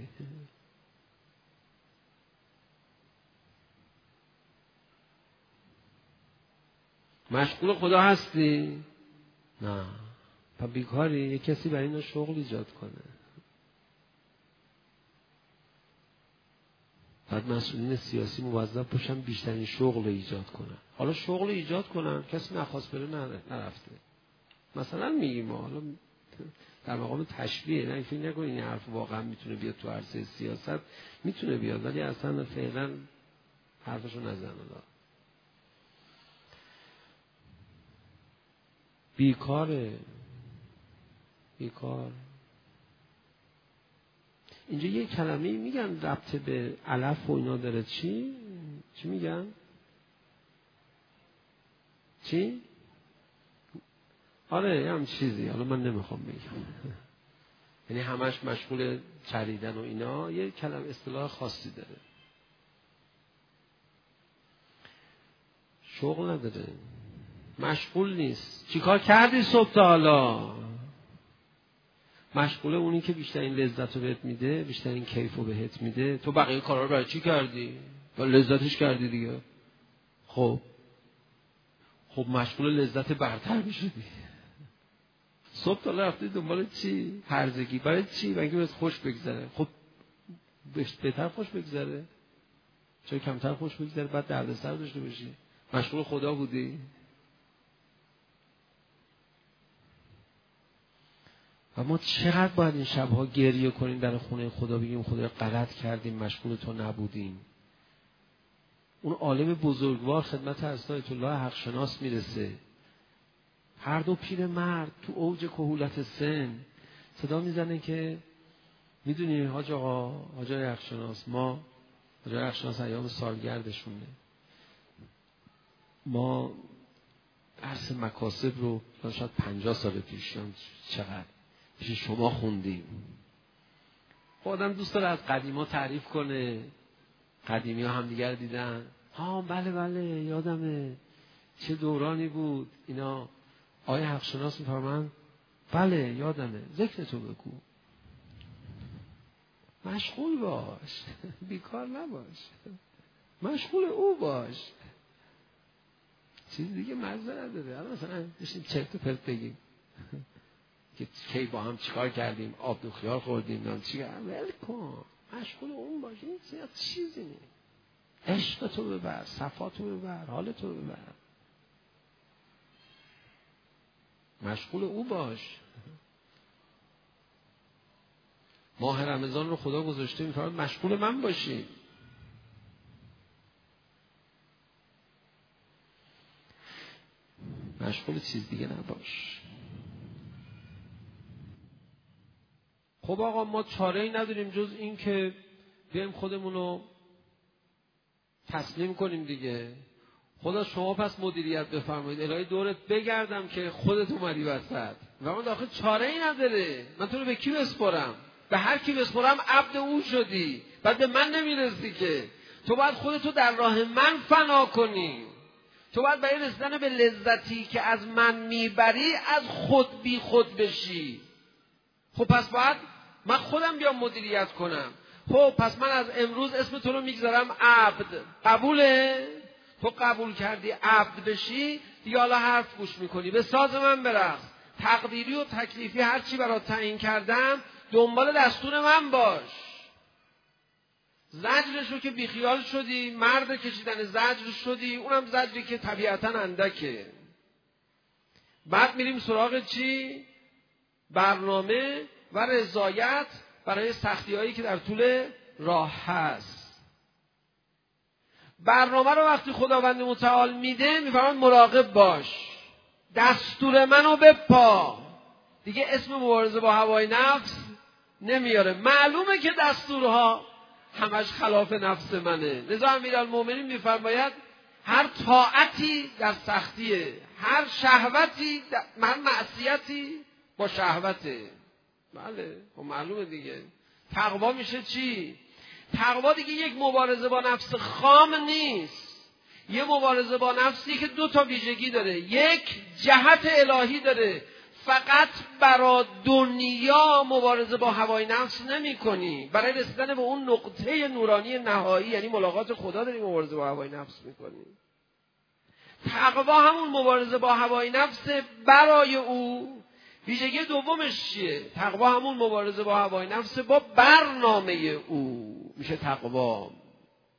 مشغول خدا هستی؟ نه. پس بیکاری؟ یه کسی برای اینا شغل ایجاد کنه. بعد مسئولین سیاسی موظف باشن بیشترین شغل ایجاد کنن. حالا شغل ایجاد کنن، کسی نخواست بره نرفته. مثلا میگیم حالا در مقام تشبیه، نه فکر نکنید این حرف واقعا میتونه بیاد تو عرصه سیاست، میتونه بیاد ولی اصلا فعلا حرفشو نزنه. بیکاره، بیکار. اینجا یه کلمه میگن ربط به علف و اینا داره. چی؟ چی میگن؟ چی؟ آره هم چیزی، حالا من نمیخوام بگم. یعنی همش مشغول چریدن و اینا، یه کلمه اصطلاح خاصی داره. شغل نداره، مشغول نیست. چیکار کردی صبح تا حالا؟ مشغوله اونی که بیشترین لذت رو بهت میده، بیشترین کیف رو بهت میده. تو بقیه کارا رو برای چی کردی؟ با لذتش کردی دیگه. خب خب مشغول لذت برتر میشدی. صبح تا رفتی دنبال چی؟ هرزگی. برای چی؟ برای اینکه بهت خوش بگذره. خب بهتر خوش بگذره؟ چرا کمتر خوش بگذره بعد دردسر داشته باشی؟ مشغول خدا بودی؟ و ما چقدر باید این شبها گریه کنیم در خونه خدا، بگیم خدا غلط کردیم، مشغول تو نبودیم. اون عالم بزرگوار خدمت حضرت آیت الله حق شناس میرسه. هر دو پیر مرد تو اوج کهولت سن صدا میزنه که میدونی حاج آقا، حاج آقای حق شناس، ما حاج آقای حق شناس ایام سالگردشونه، ما درس مکاسب رو شاید پنجاه سال پیش چقدر پیش شما خوندیم. آدم دوست داره از قدیما تعریف کنه، قدیمی ها هم دیگر دیدن، ها بله بله یادمه چه دورانی بود اینا. آیه حق شناس میفرمایند بله یادمه. ذکر تو بگو، مشغول باش، بیکار نباش، مشغول او باش، چیز دیگه مزه نداره. الان مثلا بشیم چرت و پرت بگیم که کی با هم چیکار کردیم، آب دو خیار خوردیم، نام چی کردیم، ول کن، مشغول اون باش. این چیزی نیست. عشق تو ببر، صفا تو ببر، حال تو ببر، مشغول او باش. ماه رمضان رو خدا گذاشته میفرماید مشغول من باشی. مشغول چیز دیگه نباش. خب آقا ما چاره‌ای نداریم جز این که بیایم خودمون رو تسلیم کنیم دیگه. خدا شما پس مدیریت بفرمایید، الهی دورت بگردم که خودت اومدی وسط و من داخل چاره‌ای نداره. من تو رو به کی بسپارم؟ به هر کی بسپارم عبد او شدی، بعد به من نمیرسی که. تو باید خودتو در راه من فنا کنی. تو باید برای رسیدن به لذتی که از من میبری از خود بی خود بشی. خب پس باید من خودم بیام مدیریت کنم. خب پس من از امروز اسم تو رو میگذارم عبد. قبوله؟ تو قبول کردی عبد بشی دیگه، حالا حرف گوش میکنی، به ساز من برقص. تقدیری و تکلیفی هر چی برات تعیین کردم دنبال دستور من باش. زجرش رو که بیخیال شدی، مرد کشیدن زجر شدی، اونم زجری که طبیعتا اندکه. بعد میریم سراغ چی؟ برنامه و رضایت برای سختی هایی که در طول راه هست. برنامه رو وقتی خداوند متعال میده میفرماید مراقب باش، دستور منو بپا. دیگه اسم مبارزه با هوای نفس نمیاره. معلومه که دستورها همش خلاف نفس منه. لذا امیرالمومنین میفرماید هر طاعتی در سختیه، هر شهوتی در هر معصیتی با شهوته. بله خب معلومه دیگه. تقوا میشه چی؟ تقوا دیگه یک مبارزه با نفس خام نیست، یه مبارزه با نفسی که دو تا ویژگی داره. یک، جهت الهی داره، فقط برای دنیا مبارزه با هوای نفس نمی کنی، برای رسیدن به اون نقطه نورانی نهایی یعنی ملاقات خدا داری مبارزه با هوای نفس میکنی. تقوا همون مبارزه با هوای نفس برای او. ویژگی دومش چیه؟ تقوا همون مبارزه با هوای نفس با برنامه او میشه تقوا.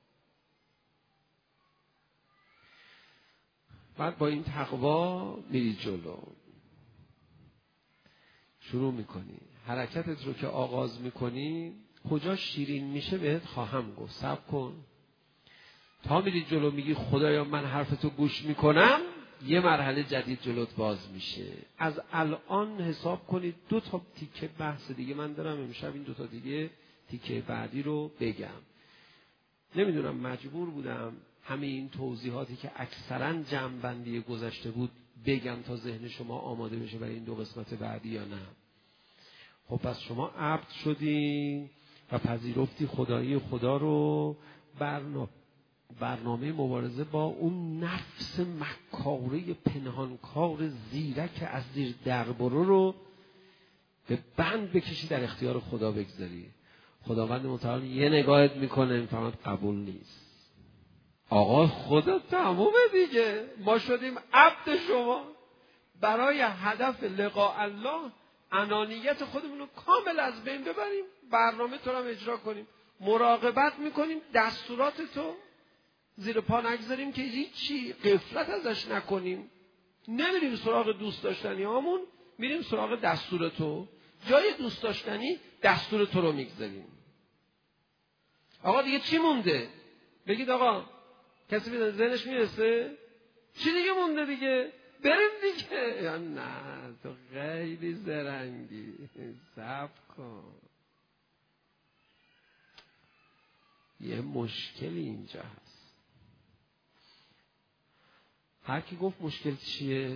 بعد با این تقوا میری جلو، شروع میکنی حرکتت رو که آغاز میکنی. کجا شیرین میشه بهت خواهم گفت، صبر کن تا میری جلو میگی خدایا من حرفتو گوش میکنم، یه مرحله جدید جلوت باز میشه. از الان حساب کنید دو تا تیکه بحث دیگه من دارم امشب، این دو تا دیگه تیکه بعدی رو بگم. نمیدونم مجبور بودم همه این توضیحاتی که اکثرا جمع‌بندی گذشته بود بگم تا ذهن شما آماده بشه برای این دو قسمت بعدی یا نه. خب پس شما عبد شدی و پذیرفتی خدایی خدا رو. برنامه برنامه مبارزه با اون نفس مکاره پنهانکار زیرک از زیر دربرو رو به بند بکشی، در اختیار خدا بگذاری. خداوند متعال یه نگاهت میکنه میفهمد قبول نیست. آقا خدا تمومه دیگه، ما شدیم عبد شما. برای هدف لقاء الله انانیت خودمون رو کامل از بین ببریم، برنامه تو رو هم اجرا کنیم، مراقبت میکنیم دستورات تو زیر پا نگذاریم که هیچی غفلت ازش نکنیم. نمیریم سراغ دوست داشتنی هامون، میریم سراغ دستور تو. جای دوست داشتنی دستور تو رو میگذاریم. آقا دیگه چی مونده؟ بگید آقا، کسی به ذهنش میرسه؟ چی دیگه مونده دیگه؟ بریم دیگه. یا نه تو خیلی زرنگی، صبر کن، یه مشکلی اینجا هست. هر کی گفت مشکل چیه؟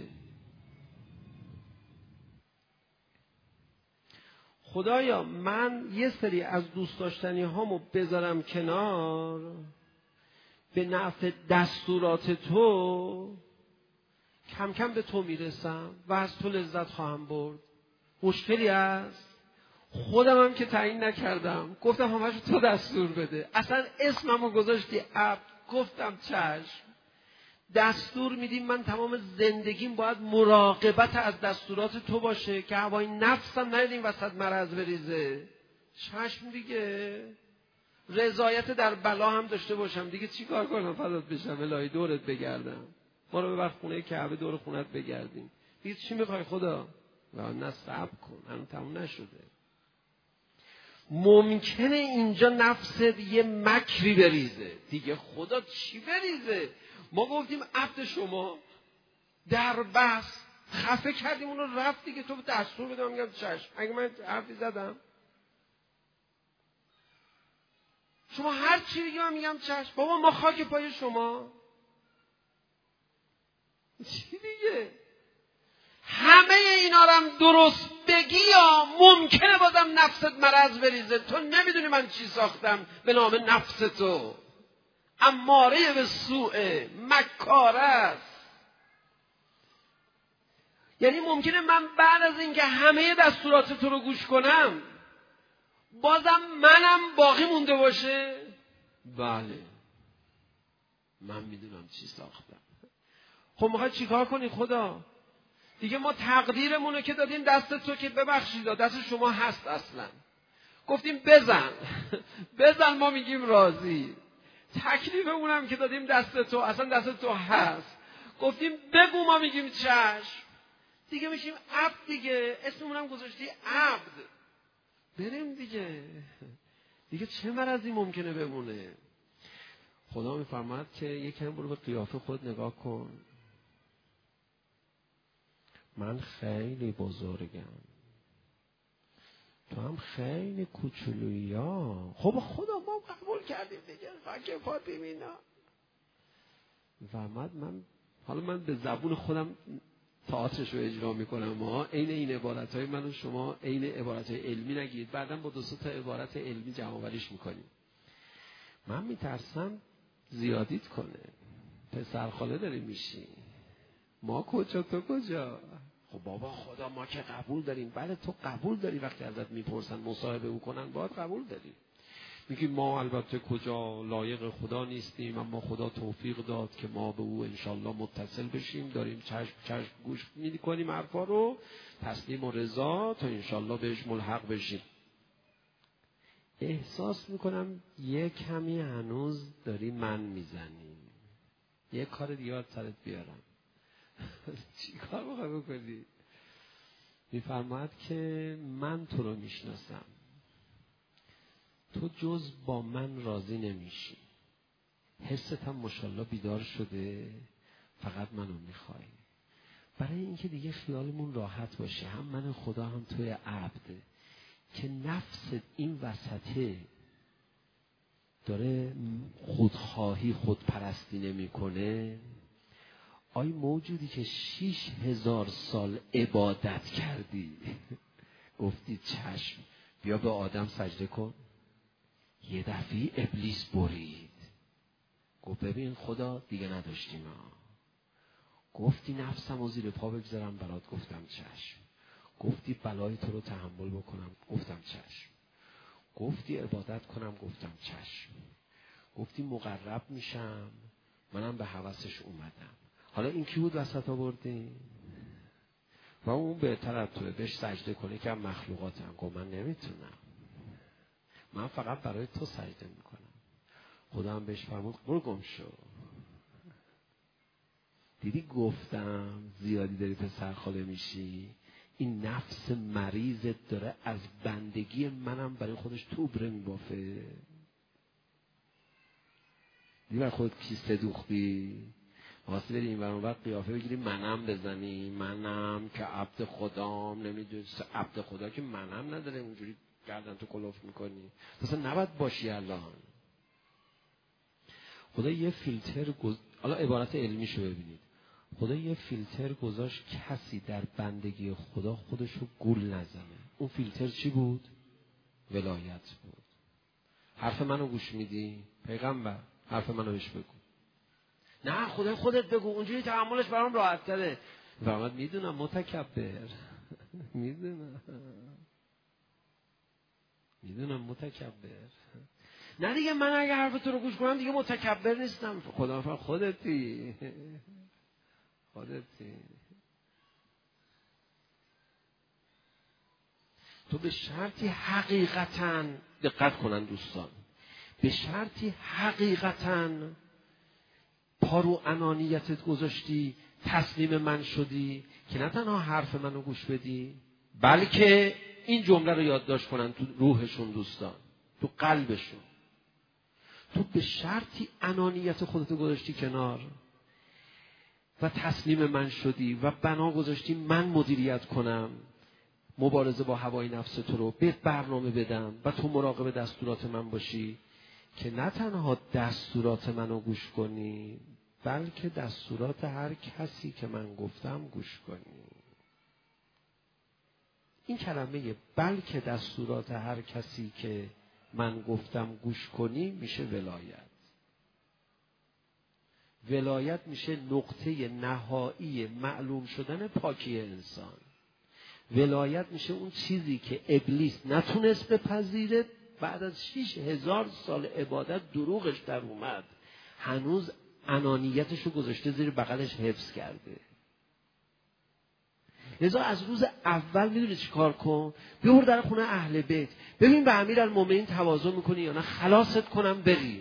خدایا من یه سری از دوست داشتنی هامو بذارم کنار به نفع دستورات تو، کم کم به تو میرسم و از تو لذت خواهم برد. مشکلی هست؟ خودم هم که تعیین نکردم، گفتم همش تو دستور بده. اصلا اسممو گذاشتی عبد، گفتم چشم. دستور میدیم، من تمام زندگیم باید مراقبت از دستورات تو باشه که هوای نفسم ندیم وسط مرض بریزه. چشم دیگه. رضایت در بلا هم داشته باشم دیگه، چی کار کنم فدات بشم الهی دورت بگردم، ما رو ببر خونه کعبه دور خونت بگردیم دیگه. چی میخوای خدا؟ و نه صبر کن، هنوز تموم نشده. ممکنه اینجا نفست یه مکری بریزه دیگه. خدا چی بریزه؟ ما گفتیم عبد شما، در بس خفه کردیم اون رو، رفت دیگه. تو دستور بده، من میگم چشم. اگه من حرفی زدم شما هر چی بگی من میگم چشم. بابا ما خاک پای شما. چی دیگه؟ همه اینا رو هم درست بگی یا ممکنه بازم نفست مرض بریزه. تو نمیدونی من چی ساختم به نام نفس تو. اماره به سوء، مکاره است. یعنی ممکنه من بعد از اینکه همه دستورات تو رو گوش کنم بازم منم باقی مونده باشه. بله من میدونم چی ساختم. خب میخوای چیکار کنی خدا؟ دیگه ما تقدیرمونو که دادیم دست تو که ببخشید دست شما هست، اصلا گفتیم بزن بزن، ما میگیم راضی. تکلیفمونم که دادیم دست تو، اصلا دست تو هست، گفتیم بگو، ما میگیم چشم. دیگه میشیم عبد دیگه، اسممونم گذاشتی عبد. بریم دیگه. دیگه چه مرضی ممکنه بمونه؟ خدا میفرماد که یکم برو به قیافه خود نگاه کن. من خیلی بزرگم، تو هم خیلی کوچولویی ها. خب خدا ما قبول کردیم دیگه، خاک پاتیم اینا. فرماد من حالا من به زبون خودم تئاترش رو اجرا میکنم. ما عین این عبارت های من و شما عین عبارت های علمی نگید، بعداً با دو سه تا عبارت علمی جمع آوریش میکنیم. من میترسم زیادیت کنه، پسر خاله داری میشی. ما کجا تو کجا؟ خب بابا خدا ما که قبول داریم. بله تو قبول داری، وقتی ازت میپرسن مصاحبه او کنن باید قبول داری. میگی ما البته کجا لایق خدا نیستیم، اما خدا توفیق داد که ما به او انشالله متصل بشیم، داریم چشم چشم گوش میکنیم حرفا رو، تسلیم و رضا تا انشالله بهش ملحق بشیم. احساس میکنم یه کمی هنوز داری من میزنی، یه کار دیگه باید سرت بیارم. چی کار میخوای بکنی؟ میفرماید که من تو رو میشناسم، تو جز با من راضی نمیشی، حست هم ماشاءالله بیدار شده، فقط منو میخوای. برای اینکه دیگه خیالمون راحت باشه، هم من خدا هم توی عبد، که نفس این وسطه داره خودخواهی خودپرستی نمی کنه. آی موجودی که شیش هزار سال عبادت کردی گفتی چشم بیا به آدم سجده کن، یه دفعه ابلیس برید گفت ببین خدا دیگه نداشتیم ها. گفتی نفسم و زیر پا بگذارم برات، گفتم چشم. گفتی بلای تو رو تحمل بکنم، گفتم چشم. گفتی عبادت کنم، گفتم چشم. گفتی مقرب میشم، منم به هوسش اومدم. حالا این کی بود وسط آوردی؟ و اون بهتر از توه، بهش سجده کنی که هم مخلوقاتم. گفت من نمیتونم، من فقط برای تو سجده میکنم. خدا هم بهش فرمود برو گم شو. دیدی گفتم زیادی داری پسر خاله میشی، این نفس مریضت داره از بندگی منم برای خودش توبره میبافه. دیدی برای خودت کیسه دوختی، واسه بری این برون وقت قیافه بگیری منم بزنی، منم که عبد خدام. نمیدونی عبد خدا که منم نداره، اونجوری گردن تو کلوف میکنی. اصلا نباید باشی. الان خدا یه فیلتر گز... حالا عبارت علمیشو ببینید، خدا یه فیلتر گذاشت کسی در بندگی خدا خودشو گول نزنه. اون فیلتر چی بود؟ ولایت بود. حرف منو گوش میدی؟ پیغمبر حرف منو بهش بگو. نه خدا خودت بگو، اونجوری تحملش برام راحت تره. فرمود میدونم متکبر میدونم میدونم متکبر. نه دیگه من اگه حرف تو رو گوش کنم دیگه متکبر نیستم. خدا فرمود خودتی خودتی. تو به شرطی حقیقتاً، دقت کنن دوستان، به شرطی حقیقتاً پارو انانیتت گذاشتی، تسلیم من شدی که نه تنها حرف منو گوش بدی، بلکه این جمله رو یادداشت کنن تو روحشون دوستان، تو قلبشون. تو به شرطی انانیت خودتو گذاشتی کنار و تسلیم من شدی و بنا گذاشتی من مدیریت کنم مبارزه با هوای نفس تو رو، بهت برنامه بدم و تو مراقب دستورات من باشی، که نه تنها دستورات منو گوش کنی بلکه دستورات هر کسی که من گفتم گوش کنی. این کلمه بلکه دستورات هر کسی که من گفتم گوش کنی میشه ولایت. ولایت میشه نقطه نهایی معلوم شدن پاکی انسان. ولایت میشه اون چیزی که ابلیس نتونست بپذیره، بعد از شیش هزار سال عبادت دروغش در اومد، هنوز انانیتش رو گذاشته زیر بغلش حفظ کرده. لذا از روز اول میدونی چی کار کن؟ بیور در خونه اهل بیت، ببین به امیرالمومنین تواضع میکنی یا نه، خلاصت کنم بری.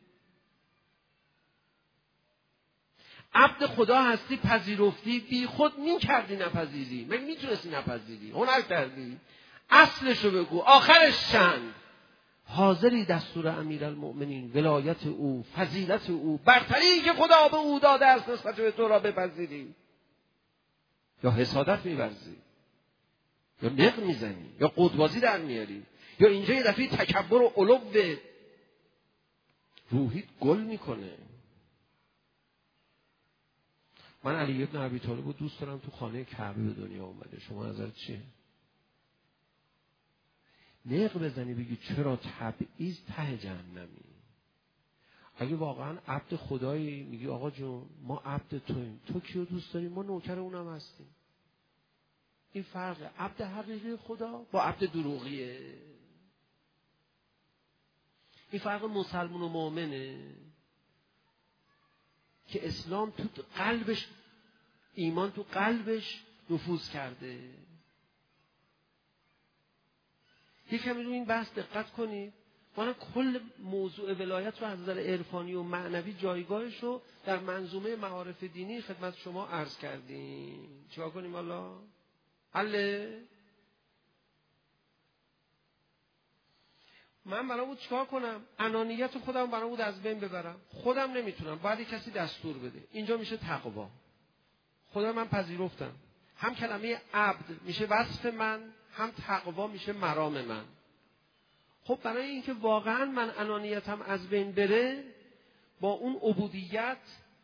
عبد خدا هستی، پذیرفتی، بی خود می کردی نپذیری. مگه میتونستی نپذیری؟ هنر کردی. اصلشو بگو، آخرش چند؟ حاضری دستور امیرالمومنین، ولایت او، فضیلت او، برتری که خدا به او داده است نسبت به تو را بپذیری، یا حسادت می‌ورزی، یا نق میزنی، یا قدبازی در میاری، یا اینجا یه دفعه تکبر و علو روحیت گل میکنه. من علی ابن ابی طالب رو دوست دارم، تو خانه کعبه به دنیا اومده. شما نظرت چیه؟ نق بزنی بگی چرا تبعیض ته جهنمی؟ اگه واقعا عبد خدایی میگی آقا جون ما عبد توییم، تو کیو دوست داریم؟ ما نوکر اونم هستیم. این فرقه عبد حقیقی خدا با عبد دروغیه. این فرق مسلمان و مؤمنه که اسلام تو قلبش، ایمان تو قلبش نفوذ کرده. یک کمی رو این بحث دقت کنید. ما کل موضوع ولایت رو از نظر عرفانی و معنوی جایگاهش رو در منظومه معارف دینی خدمت شما عرض کردیم. چیکار کنیم حالا؟ حله؟ من بنا بود چیکار کنم؟ انانیت خودم بنا بود از بین ببرم. خودم نمیتونم، باید کسی دستور بده. اینجا میشه تقوا. خدا من پذیرفتم. هم کلمه عبد میشه وصف من، هم تقوا میشه مرام من. خب برای اینکه واقعا من انانیتم از بین بره، با اون عبودیت،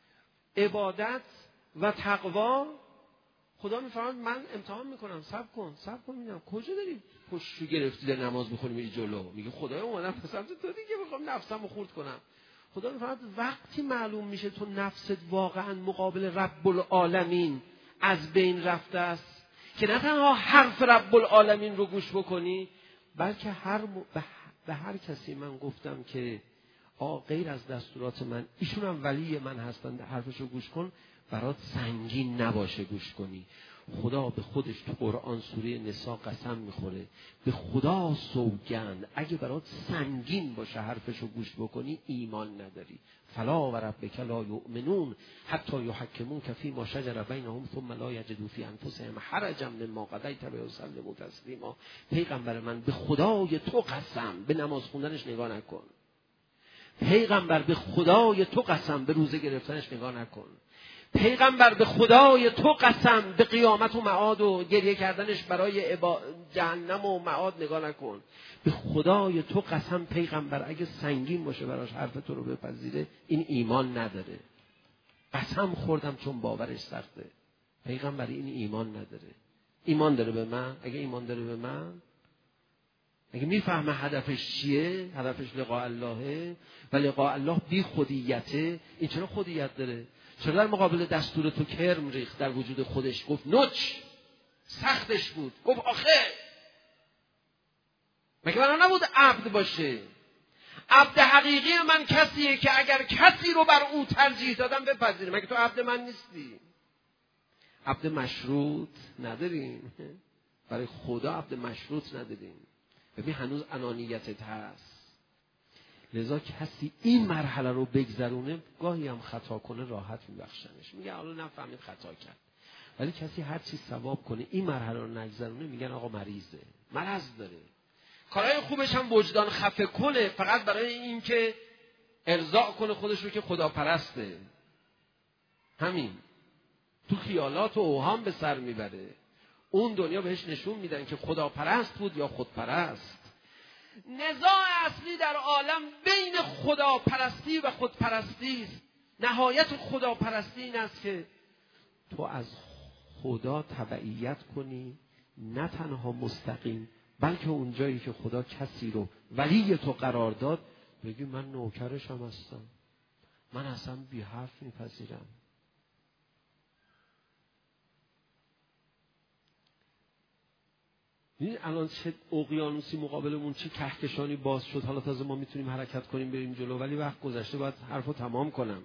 عبادت و تقوا، خدا میفرماید من امتحان میکنم. صبر کن صبر کن میبینم کجا داری پشتو گرفتی در نماز میخونی میری جلو. میگه خدایا اومدم پسند تو دیگه میخوام نفسمو خورد کنم. خدا میفرماید وقتی معلوم میشه تو نفست واقعا مقابل رب العالمین از بین رفته است که نه تنها حرف رب العالمین رو گوش بکنی، بلکه هر م... به هر کسی من گفتم که آ غیر از دستورات من ایشون هم ولی من هستن حرفشو گوش کن، برات سنگین نباشه گوش کنی. خدا به خودش تو قرآن سوره نساء قسم میخوره، به خدا سوگند اگه برات سنگین باشه حرفشو گوش بکنی ایمان نداری. فلا و ربک لا یؤمنون حتی یحکمونک فیما شجر بینهم ثم لا یجدوا فی انفسهم حرجا مما قضیت و یسلموا تسلیما. پیغمبر من به خدای تو قسم، به نماز خوندنش نگاه نکن. پیغمبر به خدای تو قسم، به روزه گرفتنش نگاه نکن. پیغمبر به خدای تو قسم، به قیامت و معاد و گریه کردنش برای جهنم و معاد نگاه نکن. به خدای تو قسم پیغمبر اگه سنگین باشه براش حرف تو رو بپذیره، این ایمان نداره. قسم خوردم چون باورش سخته. پیغمبر این ایمان نداره. ایمان داره به من؟ اگه ایمان داره به من، اگه میفهمه هدفش چیه، هدفش لقاء اللهه و لقاء الله بی خودیته، این چرا خودیت داره؟ چرا در مقابل دستور تو کرم ریخت در وجود خودش؟ گفت نوچ، سختش بود، گفت آخه مگه بنا نبود عبد باشه؟ عبد حقیقی من کسیه که اگر کسی رو بر او ترجیح دادم بپذیره. مگه تو عبد من نیستی؟ عبد مشروط نداریم، برای خدا عبد مشروط نداریم. ببین هنوز انانیتت هست. لذا کسی این مرحله رو بگذرونه، گاهی هم خطا کنه راحت میبخشنش، میگه حالا نفهمید خطا کرد. ولی کسی هر چی ثواب کنه این مرحله رو نگذرونه، میگن آقا مریضه، مرض داره. کارهای خوبش هم وجدان خفه کنه فقط برای این که ارضاء کنه خودش رو که خدا پرسته. همین تو خیالات و اوهام به سر میبره. اون دنیا بهش نشون میدن که خدا پرست بود یا خود پرست. نزاع اصلی در عالم بین خدا پرستی و خود پرستی است. نهایت خدا پرستی این است که تو از خدا تبعیت کنی، نه تنها مستقیم، بلکه اونجایی که خدا کسی رو ولی تو قرار داد بگی من نوکرشم هستم، من اصلا بی حرف میپذیرم. این الان چه اقیانوسی مقابلمون، چه کهکشانی باز شد، حالا تازه ما میتونیم حرکت کنیم بریم جلو، ولی وقت گذشته باید حرفو تمام کنم.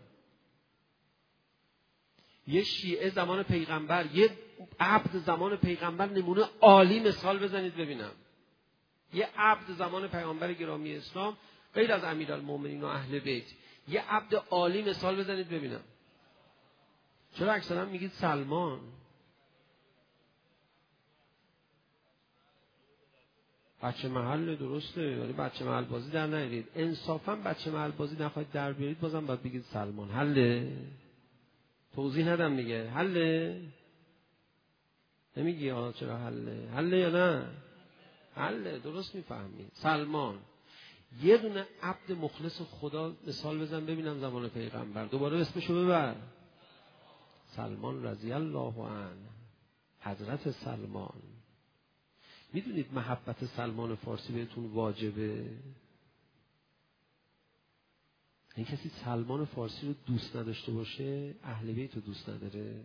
یه شیعه زمان پیغمبر، یه عبد زمان پیغمبر نمونه عالی مثال بزنید ببینم. یه عبد زمان پیغمبر گرامی اسلام غیر از امیرالمومنین و اهل بیت، یه عبد عالی مثال بزنید ببینم. چرا اکثرا میگید سلمان؟ بچه محل درسته، ولی بچه محل بازی در نیارید. انصافا بچه محل بازی نخواهید در بیارید، بازم باید بگید سلمان. حله؟ توضیح ندم میگه حله؟ نمیگی آه چرا حله؟ حله یا نه؟ حله، درست میفهمید. سلمان یه دونه عبد مخلص خدا مثال بزن ببینم زمان پیغمبر، دوباره اسمشو ببر. سلمان رضی الله عنه، حضرت سلمان. میدونید محبت سلمان فارسی بهتون واجبه؟ این کسی سلمان فارسی رو دوست نداشته باشه اهل بیت رو دوست نداره.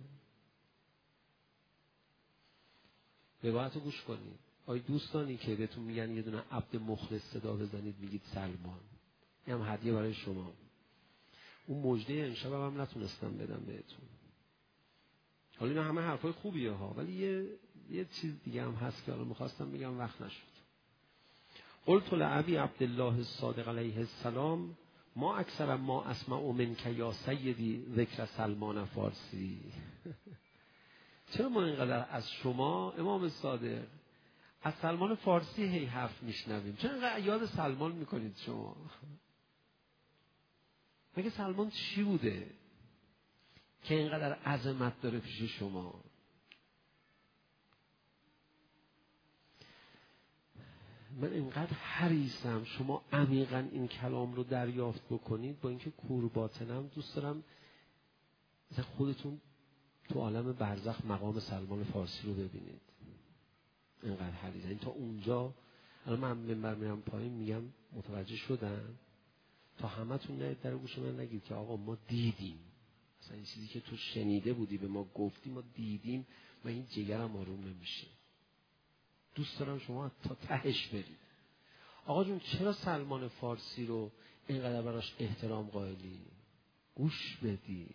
روایت رو گوش کنید. آی دوستانی که بهتون میگن یه دونه عبد مخلص صدا بزنید میگید سلمان، این هم هدیه برای شما. اون مژده امشب هم نتونستم بدم بهتون. حالا اینا همه حرفای خوبیه ها، ولی یه یه چیز دیگه هم هست که حالا میخواستم بگم وقت نشد. قلت لأبی عبدالله الصادق علیه السلام ما اکثر ما اسمع منک یا سیدی ذکر سلمان فارسی. چرا ما اینقدر از شما امام صادق از سلمان فارسی هی حرف میشنویم؟ چرا اینقدر یاد سلمان میکنید شما؟ مگه سلمان چی بوده که اینقدر عظمت داره پیش شما؟ من اینقدر حریصم شما عمیقاً این کلام رو دریافت بکنید، با اینکه کور باطنم دوست دارم مثلا خودتون تو عالم برزخ مقام سلمان فارسی رو ببینید. اینقدر حریصم. این تا اونجا الان من منبر میرم پایین میگم متوجه شدم، تا همتون نه در گوش من نگید که آقا ما دیدیم، مثلا این چیزی که تو شنیده بودی به ما گفتی ما دیدیم و این جگرم آروم نمیشه. دوست دارم شما تا تهش برید. آقا جون چرا سلمان فارسی رو اینقدر براش احترام قائلی؟ گوش بدید.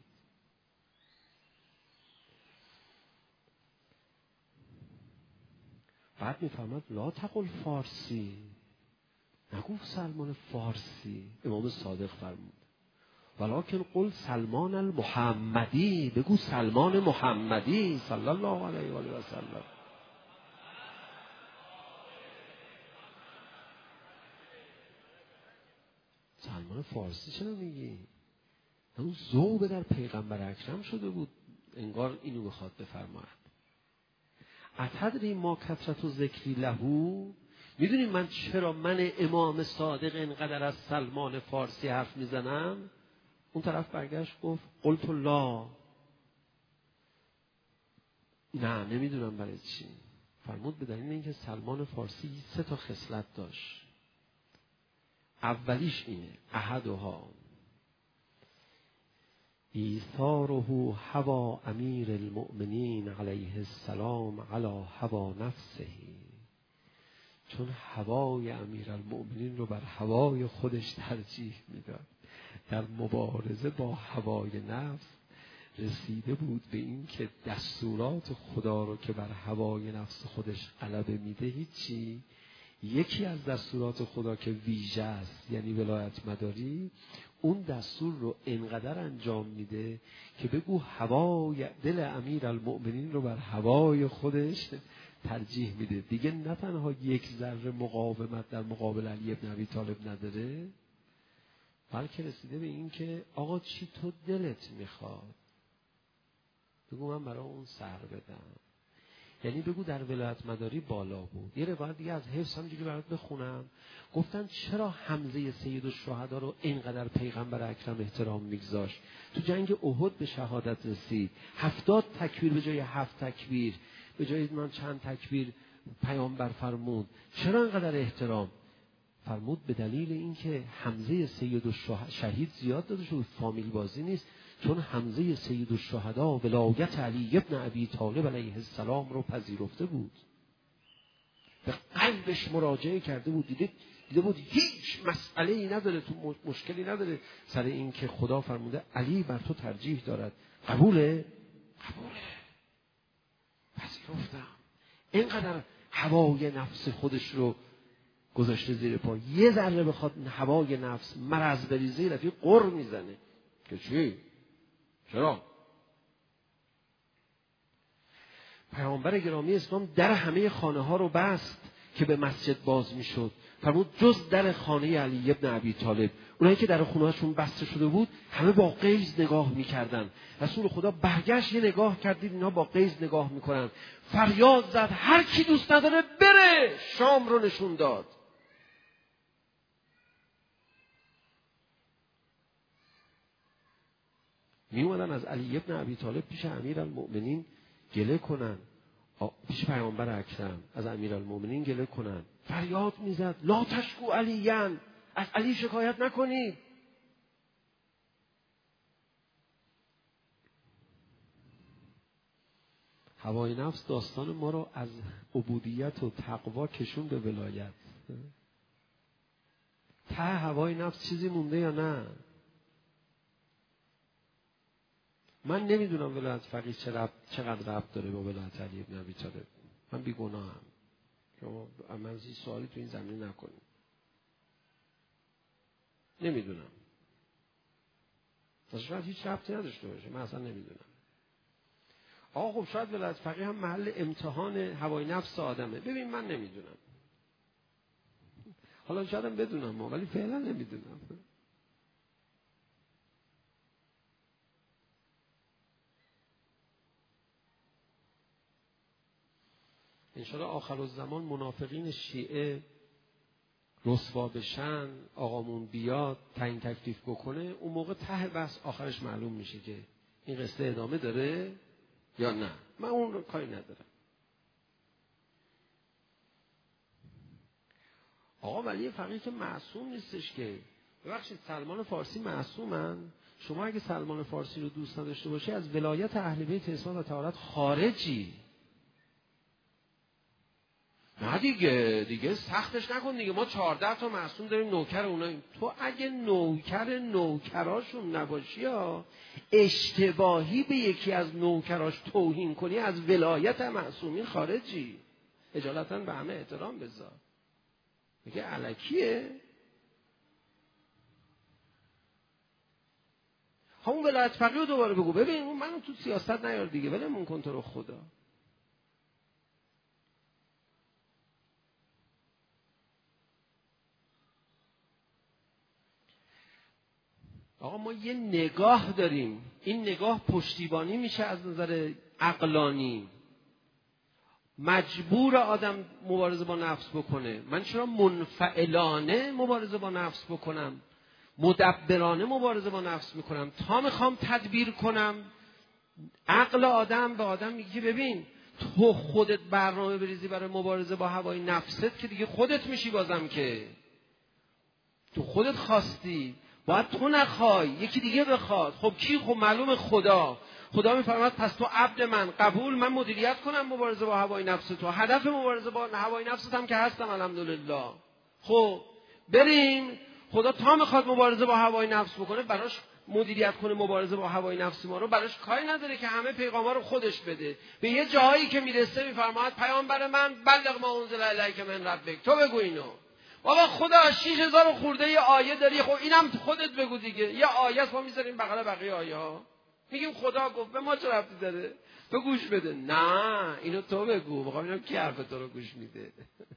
بعد میفهمد لا تقل فارسی، نگو سلمان فارسی. امام صادق فرمود ولکن قل سلمان المحمدی، بگو سلمان محمدی صلی الله علیه و آله و سلم. سلمان فارسی چرا میگی؟ اون ذوق در پیغمبر اکرم شده بود، انگار اینو بخواد بفرماید. اتدری ما کثرت و ذکری لهو، میدونی من چرا من امام صادق اینقدر از سلمان فارسی حرف میزنم؟ اون طرف برگشت گفت قلت لا، نه نمیدونم برای چی. فرمود به دلیل اینکه سلمان فارسی سه تا خصلت داشت. اولیش اینه احدها ایثاره هوا امیر المؤمنین علیه السلام علی هوا نفسه، چون هوای امیر المؤمنین رو بر هوای خودش ترجیح میداد. در مبارزه با هوای نفس رسیده بود به این که دستورات خدا رو که بر هوای نفس خودش غلبه میده هیچی. یکی از دستورات خدا که ویژه است یعنی ولایت مداری، اون دستور رو انقدر انجام میده که بگو هوای دل امیر المؤمنین رو بر هوای خودش ترجیح میده. دیگه نه تنها یک ذره مقاومت در مقابل علی بن ابی طالب نداره، بلکه رسیده به این که آقا چی تو دلت میخواد بگو من برای اون سر بدم. یعنی بگو در ولایت مداری بالا بود. یه روایت دیگه از حفظ همجوری برات بخونم. گفتن چرا حمزه سید الشهدا رو اینقدر پیغمبر اکرم احترام میگذاشت؟ تو جنگ احد به شهادت رسید، هفتاد تکبیر به جای هفت تکبیر، به جای من چند تکبیر پیامبر فرمود. چرا اینقدر احترام؟ فرمود به دلیل اینکه حمزه سید الشهید زیاد داده شد، فامیل بازی نیست. چون حمزه سید الشهدا ولایت علی ابن ابی طالب علیه السلام رو پذیرفته بود، به قلبش مراجعه کرده بود، دیده دیده بود هیچ مسئله‌ای نداره، تو مشکلی نداره سر این که خدا فرموده علی بر تو ترجیح دارد. قبوله؟ قبوله. پذیرفتم. اینقدر هوای نفس خودش رو گذاشته زیر پا. یه ذره بخواد هوای نفس مرض بریزه رفیق قر میزنه که چی؟ چرا؟ پیامبر گرامی اسلام در همه خانه ها رو بست که به مسجد باز می شد. فرمود جز در خانه علی ابن ابی طالب. اونایی که در خونه هاشون بسته شده بود همه با غیظ نگاه می کردن. رسول خدا برگشت یه نگاه کردید اینا با غیظ نگاه می کنن. فریاد زد هر کی دوست نداره بره. شام رو نشون داد. می اومدن از علی ابن ابی طالب پیش امیرالمؤمنین گله کنن، پیش پیامبر اکرم از امیرالمؤمنین گله کنن. فریاد میزد لا تشکو علیان، از علی شکایت نکنید. هوای نفس داستان ما رو از عبودیت و تقوا کشون به ولایت. ته هوای نفس چیزی مونده یا نه؟ من نمیدونم ولایت فقیه چقدر ربط داره با ولایت علی ابن ابی طالب. من بیگناهم. شما من این سوالی تو این زمینه نکنید. نمیدونم. شاید هیچ ربطی نداشته باشه، من اصلا نمیدونم. آقا خب شاید ولایت فقیه هم محل امتحان هوای نفس آدمه. ببین من نمیدونم. حالا شاید هم بدونم ولی فعلا نمیدونم. انشاءالله آخر الزمان منافقین شیعه رسوا بشن، آقامون بیاد تعیین تکلیف بکنه، اون موقع ته بحث آخرش معلوم میشه که این قصه ادامه داره یا نه. من اون رو کاری ندارم. آقا ولی فقیه که معصوم نیستش که. ببخشید سلمان فارسی معصومن؟ شما اگه سلمان فارسی رو دوست نداشته باشی از ولایت اهل بیت اسمت و طهارت خارجی. نه دیگه دیگه سختش نکن دیگه. ما چهارده تا معصوم داریم، نوکر اوناییم. تو اگه نوکر نوکراشون نباشی ها، اشتباهی به یکی از نوکراش توهین کنی از ولایت معصومین خارجی. اجالتا به همه احترام بذار. میگه الکیه. همون ولایت فقیه رو دوباره بگو. ببین منو تو سیاست نیار دیگه، ولمون کن تو رو خدا. آقا ما یه نگاه داریم، این نگاه پشتیبانی میشه از نظر عقلانی. مجبور آدم مبارزه با نفس بکنه. من چرا منفعلانه مبارزه با نفس بکنم؟ مدبرانه مبارزه با نفس میکنم تا میخوام تدبیر کنم. عقل آدم به آدم میگه ببین تو خودت برنامه بریزی برای مبارزه با هوای نفست که دیگه خودت میشی بازم، که تو خودت خواستی، باید تو نخوای یکی دیگه بخواد. خب کی؟ خب معلوم خدا. خدا میفرماد پس تو عبد من، قبول، من مدیریت کنم مبارزه با هوای نفس تو. هدف مبارزه با هوای نفست هم که هستم الحمدلله. خب بریم. خدا تا میخواد مبارزه با هوای نفس بکنه، براش مدیریت کنه مبارزه با هوای نفس ما رو، براش کاری نداره که همه پیغام‌ها رو خودش بده. به یه جایی که میرسه میفرماد پیامبر من بلغ ما انزل الیک من ربک، تو بگو اینو. بابا خدا شش هزار خورده یه آیه داری، خب اینم خودت بگو دیگه. یه آیه است ما میذاریم بغل بقیه آیه ها، میگیم خدا گفت، به ما چه ربطی داره؟ تو گوش بده. نه اینو تو بگو. بابا اینم کی حرف تو رو گوش میده؟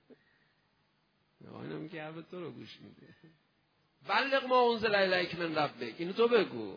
بابا اینم کی حرف تو رو گوش میده؟ بلغ ما انزل الیک من ربک، اینو تو بگو.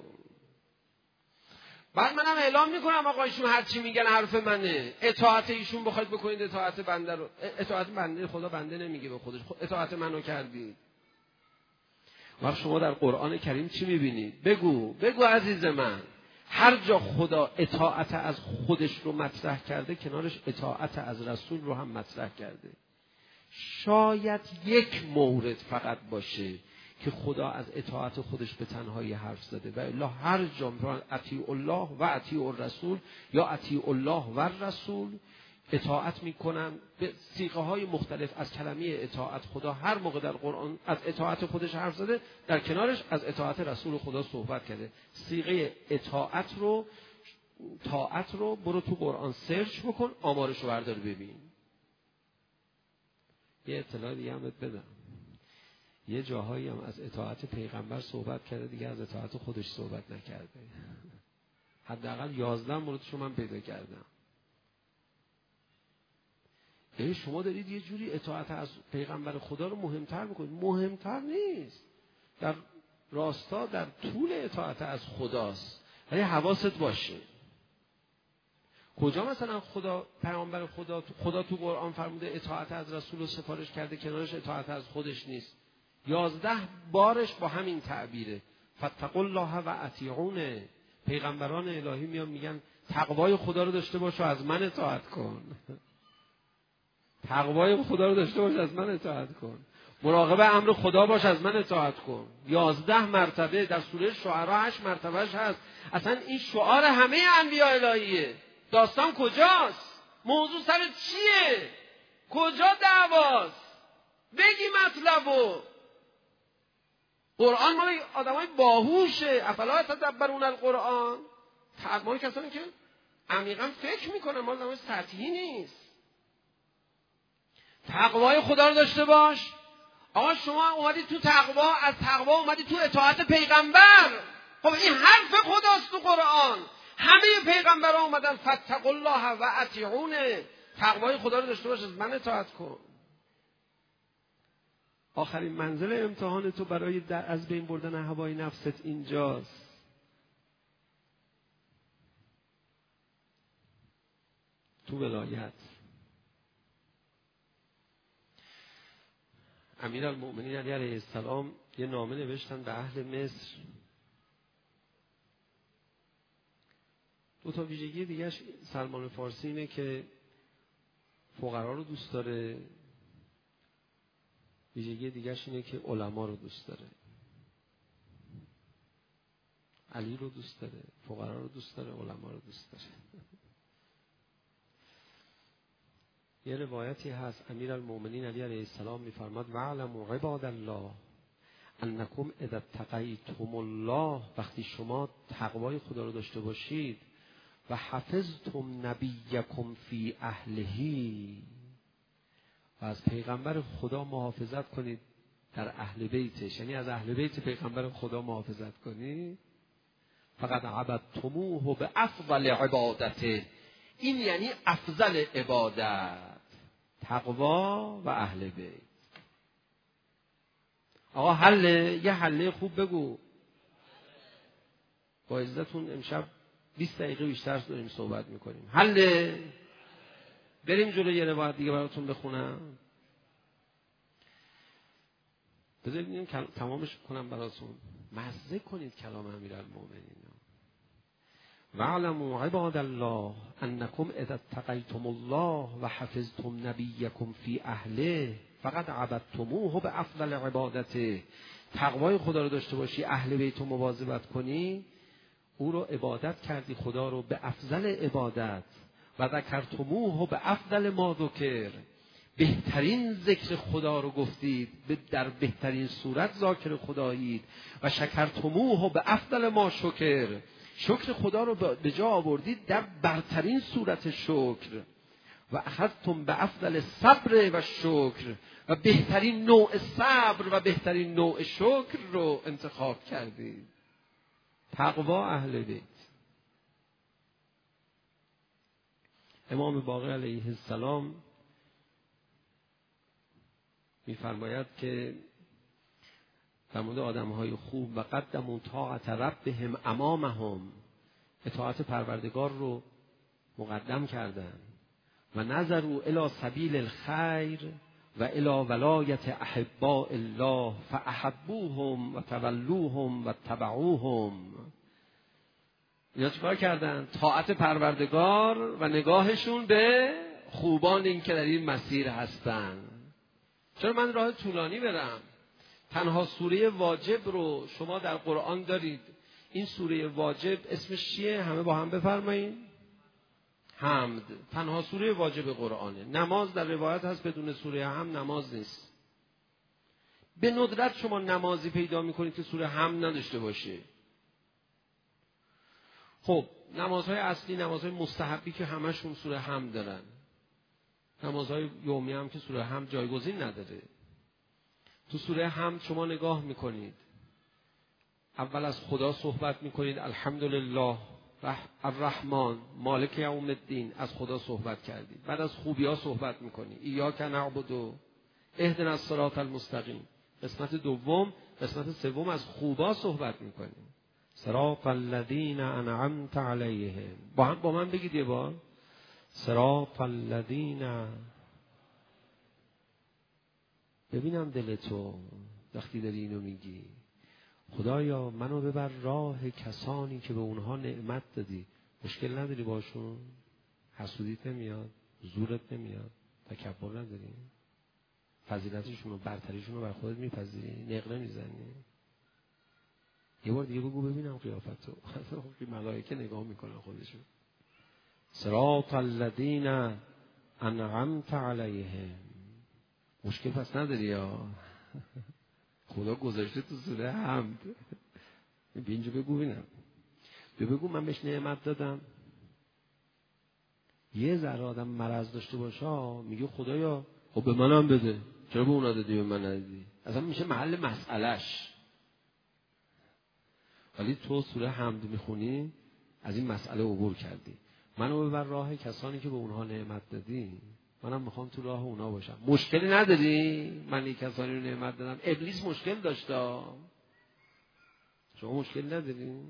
بعد منم اعلام میکنم آقا ایشون هر چی میگن حرف منه. اطاعت ایشون بخواید بکنید اطاعت بنده رو. اطاعت بنده خدا بنده نمیگه به خودش، اطاعت منو کردید. وقت شما در قرآن کریم چی میبینید؟ بگو بگو عزیز من. هر جا خدا اطاعت از خودش رو مطرح کرده، کنارش اطاعت از رسول رو هم مطرح کرده. شاید یک مورد فقط باشه که خدا از اطاعت خودش به تنهایی حرف زده، و الا هر جا اطیع الله و اطیع الرسول یا اطیع الله و الرسول اطاعت میکنن به صیغه های مختلف از کلمه اطاعت. خدا هر موقع در قرآن از اطاعت خودش حرف زده، در کنارش از اطاعت رسول خدا صحبت کرده. صیغه اطاعت رو، طاعت رو برو تو قرآن سرچ بکن، آمارش رو بردار ببین. یه اطلاع دیگه هم بدم، یه جاهایی هم از اطاعت پیغمبر صحبت کرده، دیگه از اطاعت خودش صحبت نکرده. حداقل یازده موردشو من پیدا کردم. یعنی شما دارید یه جوری اطاعت از پیغمبر خدا رو مهمتر میکنید. مهمتر نیست، در راستا در طول اطاعت از خداست، ولی حواست باشه. کجا مثلا خدا پیغمبر خدا خدا تو قرآن فرموده اطاعت از رسول رو سفارش کرده، کنارش اطاعت از خودش نیست؟ یازده بارش با همین تعبیره. فاتقوا الله و اطیعون. پیغمبران الهی میان میگن تقوای خدا رو داشته باش و از من اطاعت کن. تقوای خدا رو داشته باش از من اطاعت کن. مراقب امر خدا باش از من اطاعت کن. یازده مرتبه در سوره شعرا، هشت مرتبهش هست. اصلا این شعار همه انبیاء الهیه. داستان کجاست؟ موضوع سر چیه؟ کجا دعواست؟ بگی مطلبو. قرآن مال آدمای باهوشه. افلا تدبرون القرآن. ما کسانی که عمیقا فکر میکنن، ما آدمای سطحی نیست. تقوای خدا رو داشته باش. آقا شما اومدی تو تقوا، از تقوا اومدی تو اطاعت پیغمبر. خب این حرف خداست تو قرآن. همه پیغمبران اومدن فاتقوا الله و اطیعون، تقوای خدا رو داشته باش، از من اطاعت کن. آخرین منزل امتحان تو برای از بین بردن هوای نفست اینجاست. تو ولایت امیرالمؤمنین علی علیه السلام یه نامه نوشتن به اهل مصر. دو تا ویژگی دیگهش سلمان فارسی اینه که فقرا رو دوست داره، ویژگی دیگهش اینه که علما رو دوست داره. علی رو دوست داره، فقرا رو دوست داره، علما رو دوست داره. یه روایتی هست امیرالمؤمنین علی علیه السلام میفرماد واعلموا عباد الله انکم اذا اتقیتم الله، وقتی شما تقوای خدا رو داشته باشید و حفظتم نبیکم فی اهلهی، و از پیغمبر خدا محافظت کنید در اهل بیتش، یعنی از اهل بیت پیغمبر خدا محافظت کنید، فقط عبدتموه به افضل عبادته، این یعنی افضل عبادت، تقوا و اهل بیت. آقا حله، یه حله خوب بگو. با عزتون امشب بیست دقیقه بیشتر داریم صحبت میکنیم. حله. بریم جلو، یه روایت دیگه براتون بخونم. بذارید ببینیم تمامش کنم براتون. مزه کنید کلام امیرالمؤمنین. واعلموا عباد الله انکم اذا اتقیتم الله و حفظتم نبیکم فی اهله فقط عبدتموه به افضل عبادته، تقوای خدا رو داشته باشی، اهل بیت رو مواظبت کنی، او رو عبادت کردی خدا رو به افضل عبادت، و ذکرتموه به افضل ما ذکر، بهترین ذکر خدا رو گفتید، در بهترین صورت ذاکر خدایید، و شکرتموه به افضل ما شکر، شکر خدا رو به جا آوردید در برترین صورت شکر، و اخذتم به افضل صبر و شکر، و بهترین نوع صبر و بهترین نوع شکر رو انتخاب کردید. تقوا اهل بیت. امام باقر علیه السلام می‌فرماید که در مورد آدم‌های خوب و قدموا طاعت ربهم امامهم، اطاعت پروردگار رو مقدم کردن، و نظروا الی سبیل الخیر و الی ولایت احباء الله فاحبوهم و تولوهم و تبعوهم. اینا چیکار کردن؟ طاعت پروردگار و نگاهشون به خوبان این که در این مسیر هستن. چرا من راه طولانی برم؟ تنها سوره واجب رو شما در قرآن دارید. این سوره واجب اسمش چیه؟ همه با هم بفرمایید. حمد. تنها سوره واجب قرآنه. نماز در روایت هست بدون سوره حمد نماز نیست. به ندرت شما نمازی پیدا میکنید که سوره حمد نداشته باشه. خب نمازهای اصلی، نمازهای مستحبی که همشون سوره حمد دارن، نمازهای یومی هم که سوره حمد جایگزین نداره. تو سوره حمد شما نگاه میکنید، اول از خدا صحبت میکنید، الحمدلله الرحمن مالک یوم الدین، از خدا صحبت کردید. بعد از خوبی ها صحبت میکنید، ایاک نعبد اهدنا الصراط المستقیم. قسمت دوم، قسمت سوم از خوبا صحبت میکنید، صراط الذین انعمت علیهم. با هم با من بگید یه بار، صراط الذین. ببینم دلتو وقتی داری اینو میگی، خدایا منو ببر راه کسانی که به اونها نعمت دادی. مشکل نداری باشون؟ حسودیت نمیاد؟ زورت نمیاد؟ تکبر نداری؟ فضیلتشون و برتریشون رو بر خودت میپذیری؟ نقره میزنی؟ یه بار دیگه بگو ببینم قیافتو. ملائکه نگاه میکنن خودشون. صراط الذین انعمت علیهم. مشکل پس نداری یا خدا گذاشته تو سوره حمد. اینجا بگو ببینم، بگو من بهش نعمت دادم. یه ذره آدم مرض داشته باشه میگه خدایا خب به منم بده، چرا به اونا دادی به من ندادی؟ اصلا میشه محل مسئلهش. ولی تو سوره حمد میخونی از این مسئله عبور کردی. منو ببر راه کسانی که به اونها نعمت دادی، منم میخوام تو راه اونا باشم. مشکلی نداری؟ من این کسانی رو نعمت دادم. ابلیس مشکل داشته، شما مشکل ندارین؟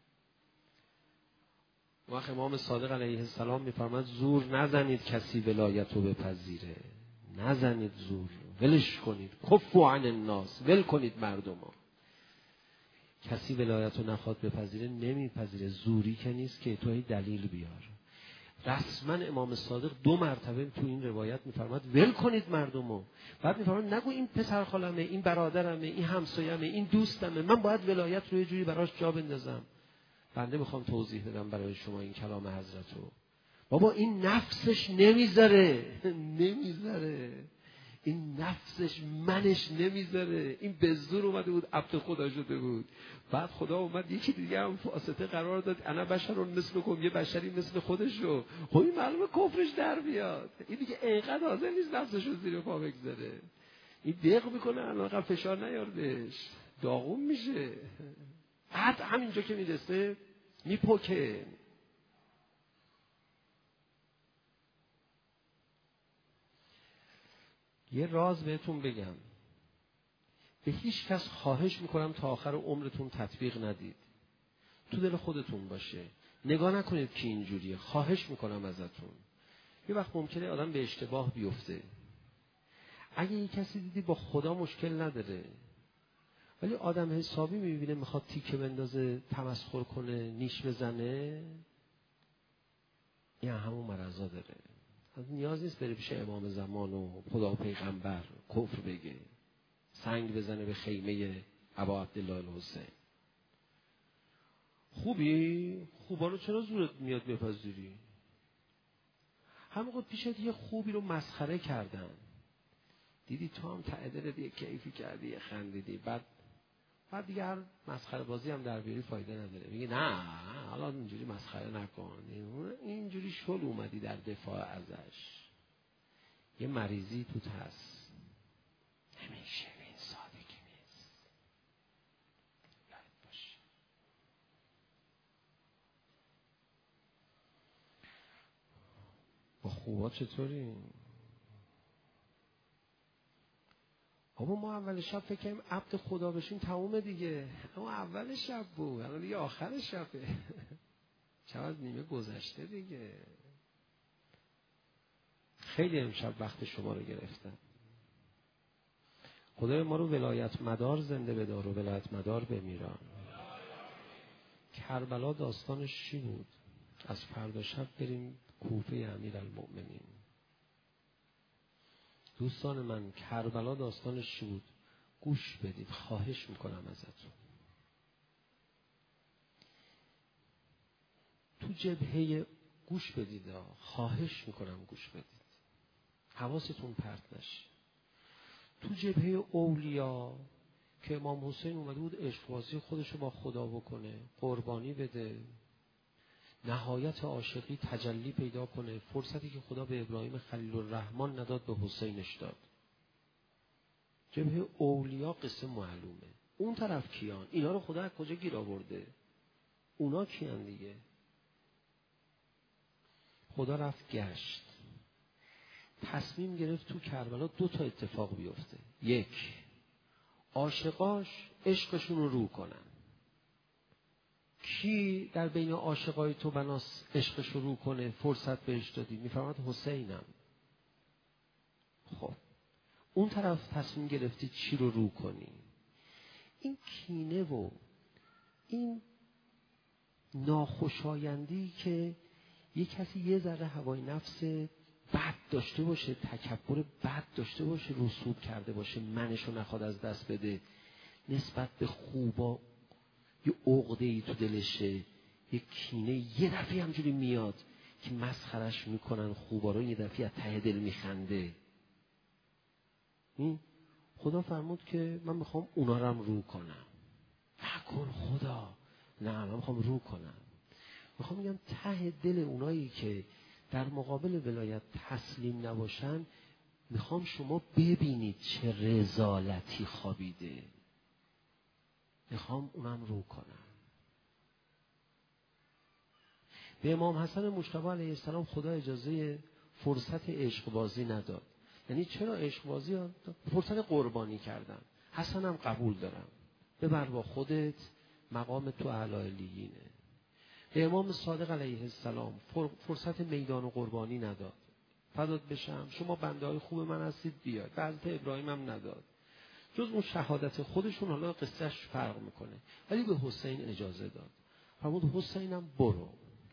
وقت امام صادق علیه السلام میفرماد زور نزنید کسی ولایت رو بپذیره. نزنید زور، ولش کنید. کفوا عن الناس، ول کنید مردمو. کسی ولایت رو نخواد بپذیره نمیپذیره. زوری که نیست که تو دلیل بیار. رسما امام صادق دو مرتبه تو این روایت میفرماد ول کنید مردمو. بعد میفرماد نگو این پسر خالمه، این برادرمه، این همسایه‌مه، این دوستمه، من باید ولایت رو یه جوری براش جا بندازم. بنده میخوام توضیح بدم برای شما این کلام حضرت رو. بابا این نفسش نمیذاره، نمیذاره. این نفسش منش نمیذاره. این به زور اومده بود عبد خدا شده بود. بعد خدا اومد یکی دیگه هم واسطه قرار داد انا بشرون مثلکم، یه بشری مثل خودش رو. خب این معلومه کفرش در بیاد. این دیگه اینقدر حاضر نیست نفسش رو زیر پا بگذاره. این دق میکنه الان فشار نیاردش، داغون میشه. بعد همینجا که میرسه میپکه. یه راز بهتون بگم، به هیچ کس خواهش میکنم تا آخر عمرتون تطبیق ندید. تو دل خودتون باشه. نگاه نکنید که اینجوریه. خواهش میکنم ازتون. یه وقت ممکنه آدم به اشتباه بیفته. اگه یه کسی دیدی با خدا مشکل نداره، ولی آدم حسابی میبینه میخواد تیکه بندازه، تمسخر کنه، نیش بزنه، این همون مرضا داره. نیاز نیست بره پیش امام زمان و خدا و پیغمبر کفر بگه، سنگ بزنه به خیمه ابا عبدالله الحسین. خوبی؟ خوبا رو چرا زورت میاد بپذیری؟ همون پیشت یه خوبی رو مسخره کردن، دیدی تو هم تعدل دیگه کیفی کردی، یه خندیدی، بعد بعد دیگه هر مسخره بازی هم در بیاری فایده نداره. میگه نه حالا اینجوری مسخره نکن، اینجوری شل اومدی در دفاع ازش. یه مریضی توت هست، نمیشه به این سادگی نیست. یاد باشه. با خوبا چطوری؟ بابا ما اول شب فکر کنیم عبد خدا بشیم تمومه دیگه. اما اول شب بود، الان دیگه آخر شبه. چقدر نیمه گذشته دیگه. خیلی امشب وقت شما رو گرفتم. خدای ما رو ولایت مدار زنده بدار و ولایت مدار بمیران. کربلا داستانش چی بود؟ از فردا شب بریم کوفه امیرالمؤمنین. دوستان من کربلا داستانش چی بود؟ گوش بدید، خواهش میکنم ازتون. تو جبهه گوش بدید، خواهش میکنم گوش بدید، حواستون پرت نشه. تو جبهه اولیا که امام حسین اومده بود عشق‌بازی خودش رو با خدا بکنه، قربانی بده، نهایت عاشقی تجلی پیدا کنه، فرصتی که خدا به ابراهیم خلیل الرحمن نداد به حسینش داد. جبهه اولیا قصه معلومه. اون طرف کیان؟ اینا رو خدا از کجا گیر آورده؟ اونا کیان دیگه؟ خدا رفت گشت، تصمیم گرفت تو کربلا دو تا اتفاق بیفته. یک، عاشقاش عشقشون رو رو کنن. کی در بین عاشقای تو بناس عشقش رو رو کنه؟ فرصت بهش دادی، میفرماد حسینم. خب اون طرف تصمیم گرفتی چی رو رو کنی؟ این کینه و این ناخوشایندی که یک کسی یه ذره هوای نفس بد داشته باشه، تکبر بد داشته باشه، رسوب کرده باشه، منشو نخواد از دست بده، نسبت به خوبا یه عقده‌ای تو دلشه، یه کینه یه دفعه همجوری میاد که مسخرش میکنن خوبا رو، یه دفعه از ته دل میخنده. خدا فرمود که من میخوام اونا رو هم رو کنم. نکن خدا، نه من میخوام رو کنم. میخوام میگم ته دل اونایی که در مقابل ولایت تسلیم نباشن، میخوام شما ببینید چه رذالتی خوابیده. میخوام اونم رو کنم. به امام حسن مجتبی علیه السلام خدا اجازه فرصت عشق بازی نداد. یعنی چرا عشق بازی؟ فرصت قربانی کردن. حسنم قبول دارم، ببر با خودت، مقام تو اعلی علیینه. به امام صادق علیه السلام فرصت میدان و قربانی نداد. فدات بشم شما بنده های خوب من هستید بیاید. بعضی ابراهیم هم نداد. جز اون شهادت خودشون حالا قصهش فرق میکنه، ولی به حسین اجازه داد. فرمود حسینم برو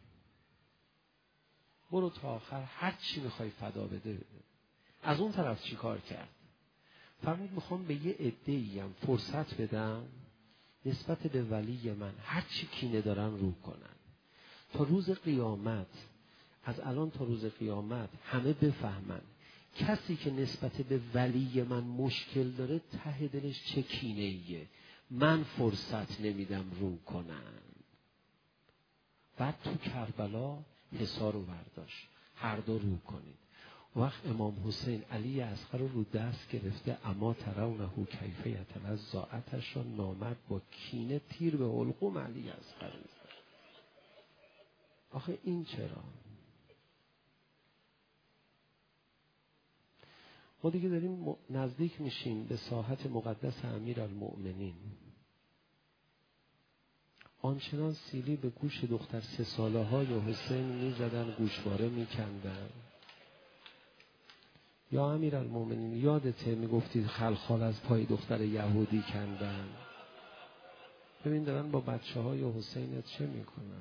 برو تا آخر، هر چی میخوای فدا بده بده. از اون طرف چی کار کرد؟ فرمود میخوام به یه عده‌ای هم فرصت بدم نسبت به ولی من هر چی کینه دارن رو کنن، تا روز قیامت، از الان تا روز قیامت همه بفهمن کسی که نسبت به ولی من مشکل داره ته دلش چه کینه ایه. من فرصت نمیدم رو کنن. بعد تو کربلا حصار رو برداشت، هر دو رو کنید. وقت امام حسین علی اصغر رو دست گرفته، اما ترونه کیف یتلظی آتش را نامد، با کینه تیر به حلقوم علی اصغر میزد. آخه این چرا؟ ما دیگه داریم نزدیک میشیم به ساحت مقدس امیرالمؤمنین. آنچنان سیلی به گوش دختر سه ساله های حسین میزدن، گوشواره میکندن. یا امیرالمؤمنین یادته میگفتید خلخال از پای دختر یهودی کندن؟ ببین دارن با بچه های حسینت چه میکنن.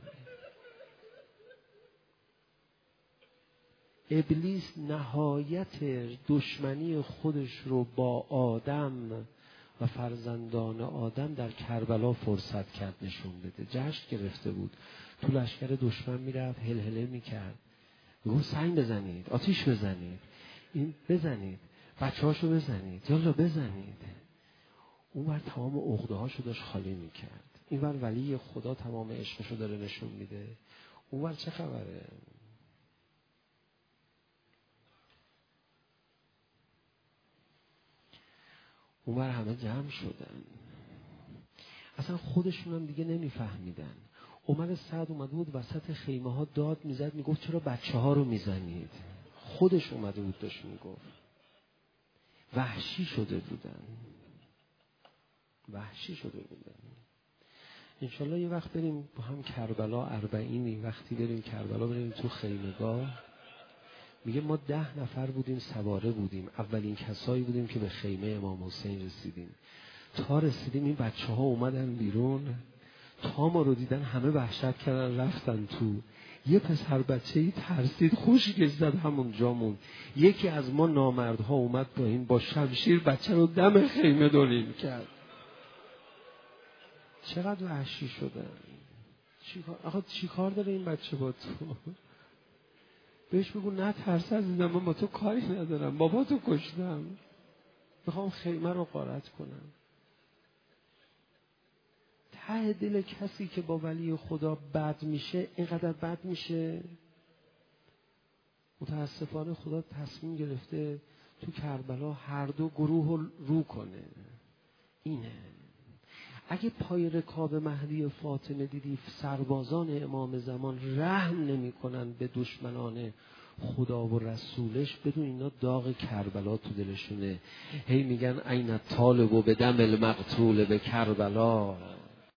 ابلیس نهایت دشمنی خودش رو با آدم و فرزندان آدم در کربلا فرصت کرد نشون بده. جشن گرفته بود، تو لشکر دشمن میرفت، هلهله میکرد، میگفت سنگ بزنید، آتیش بزنید، این بزنید، بچه هاشو بزنید، یالا بزنید. اون بر تمام عقده هاشو داشت خالی میکرد. این بر ولی خدا تمام عشقشو داره نشون میده. اون بر چه خبره؟ اون بر همه جمع شدن، اصلا خودشون هم دیگه نمیفهمیدن. عمر سعد اومده بود وسط خیمه ها داد میزد، میگفت چرا بچه ها رو میزنید؟ خودش اومده بود داشت میگفت. وحشی شده بودن، وحشی شده بودن. انشالله یه وقت بریم با هم کربلا اربعینی، وقتی بریم کربلا بریم تو خیمگاه. میگه ما ده نفر بودیم، سواره بودیم، اولین کسایی بودیم که به خیمه امام حسین رسیدیم. تا رسیدیم این بچه ها اومدن بیرون، تا ما رو دیدن همه وحشت کردن رفتن تو. یه پسر بچه‌ای ترسید خشکش زد همون جامون. یکی از ما نامردها اومد با این با شمشیر بچه رو دم خیمه دولیم کرد. چقدر وحشی شدن. چیکار آخه چیکار داره این بچه با تو؟ بهش بگو نه ترس عزیزم، من با تو کاری ندارم، بابا تو کشتم، میخوام خیمه رو غارت کنم. ته دل کسی که با ولی خدا بد میشه اینقدر بد میشه. متاسفانه خدا تصمیم گرفته تو کربلا هر دو گروه رو رو کنه. اینه. اگه پای رکاب مهدی فاطمه دیدی سربازان امام زمان رحم نمی کنن به دشمنان خدا و رسولش، بدون اینا داغ کربلا تو دلشونه. هی میگن این طالب و به دم المقتول به کربلا.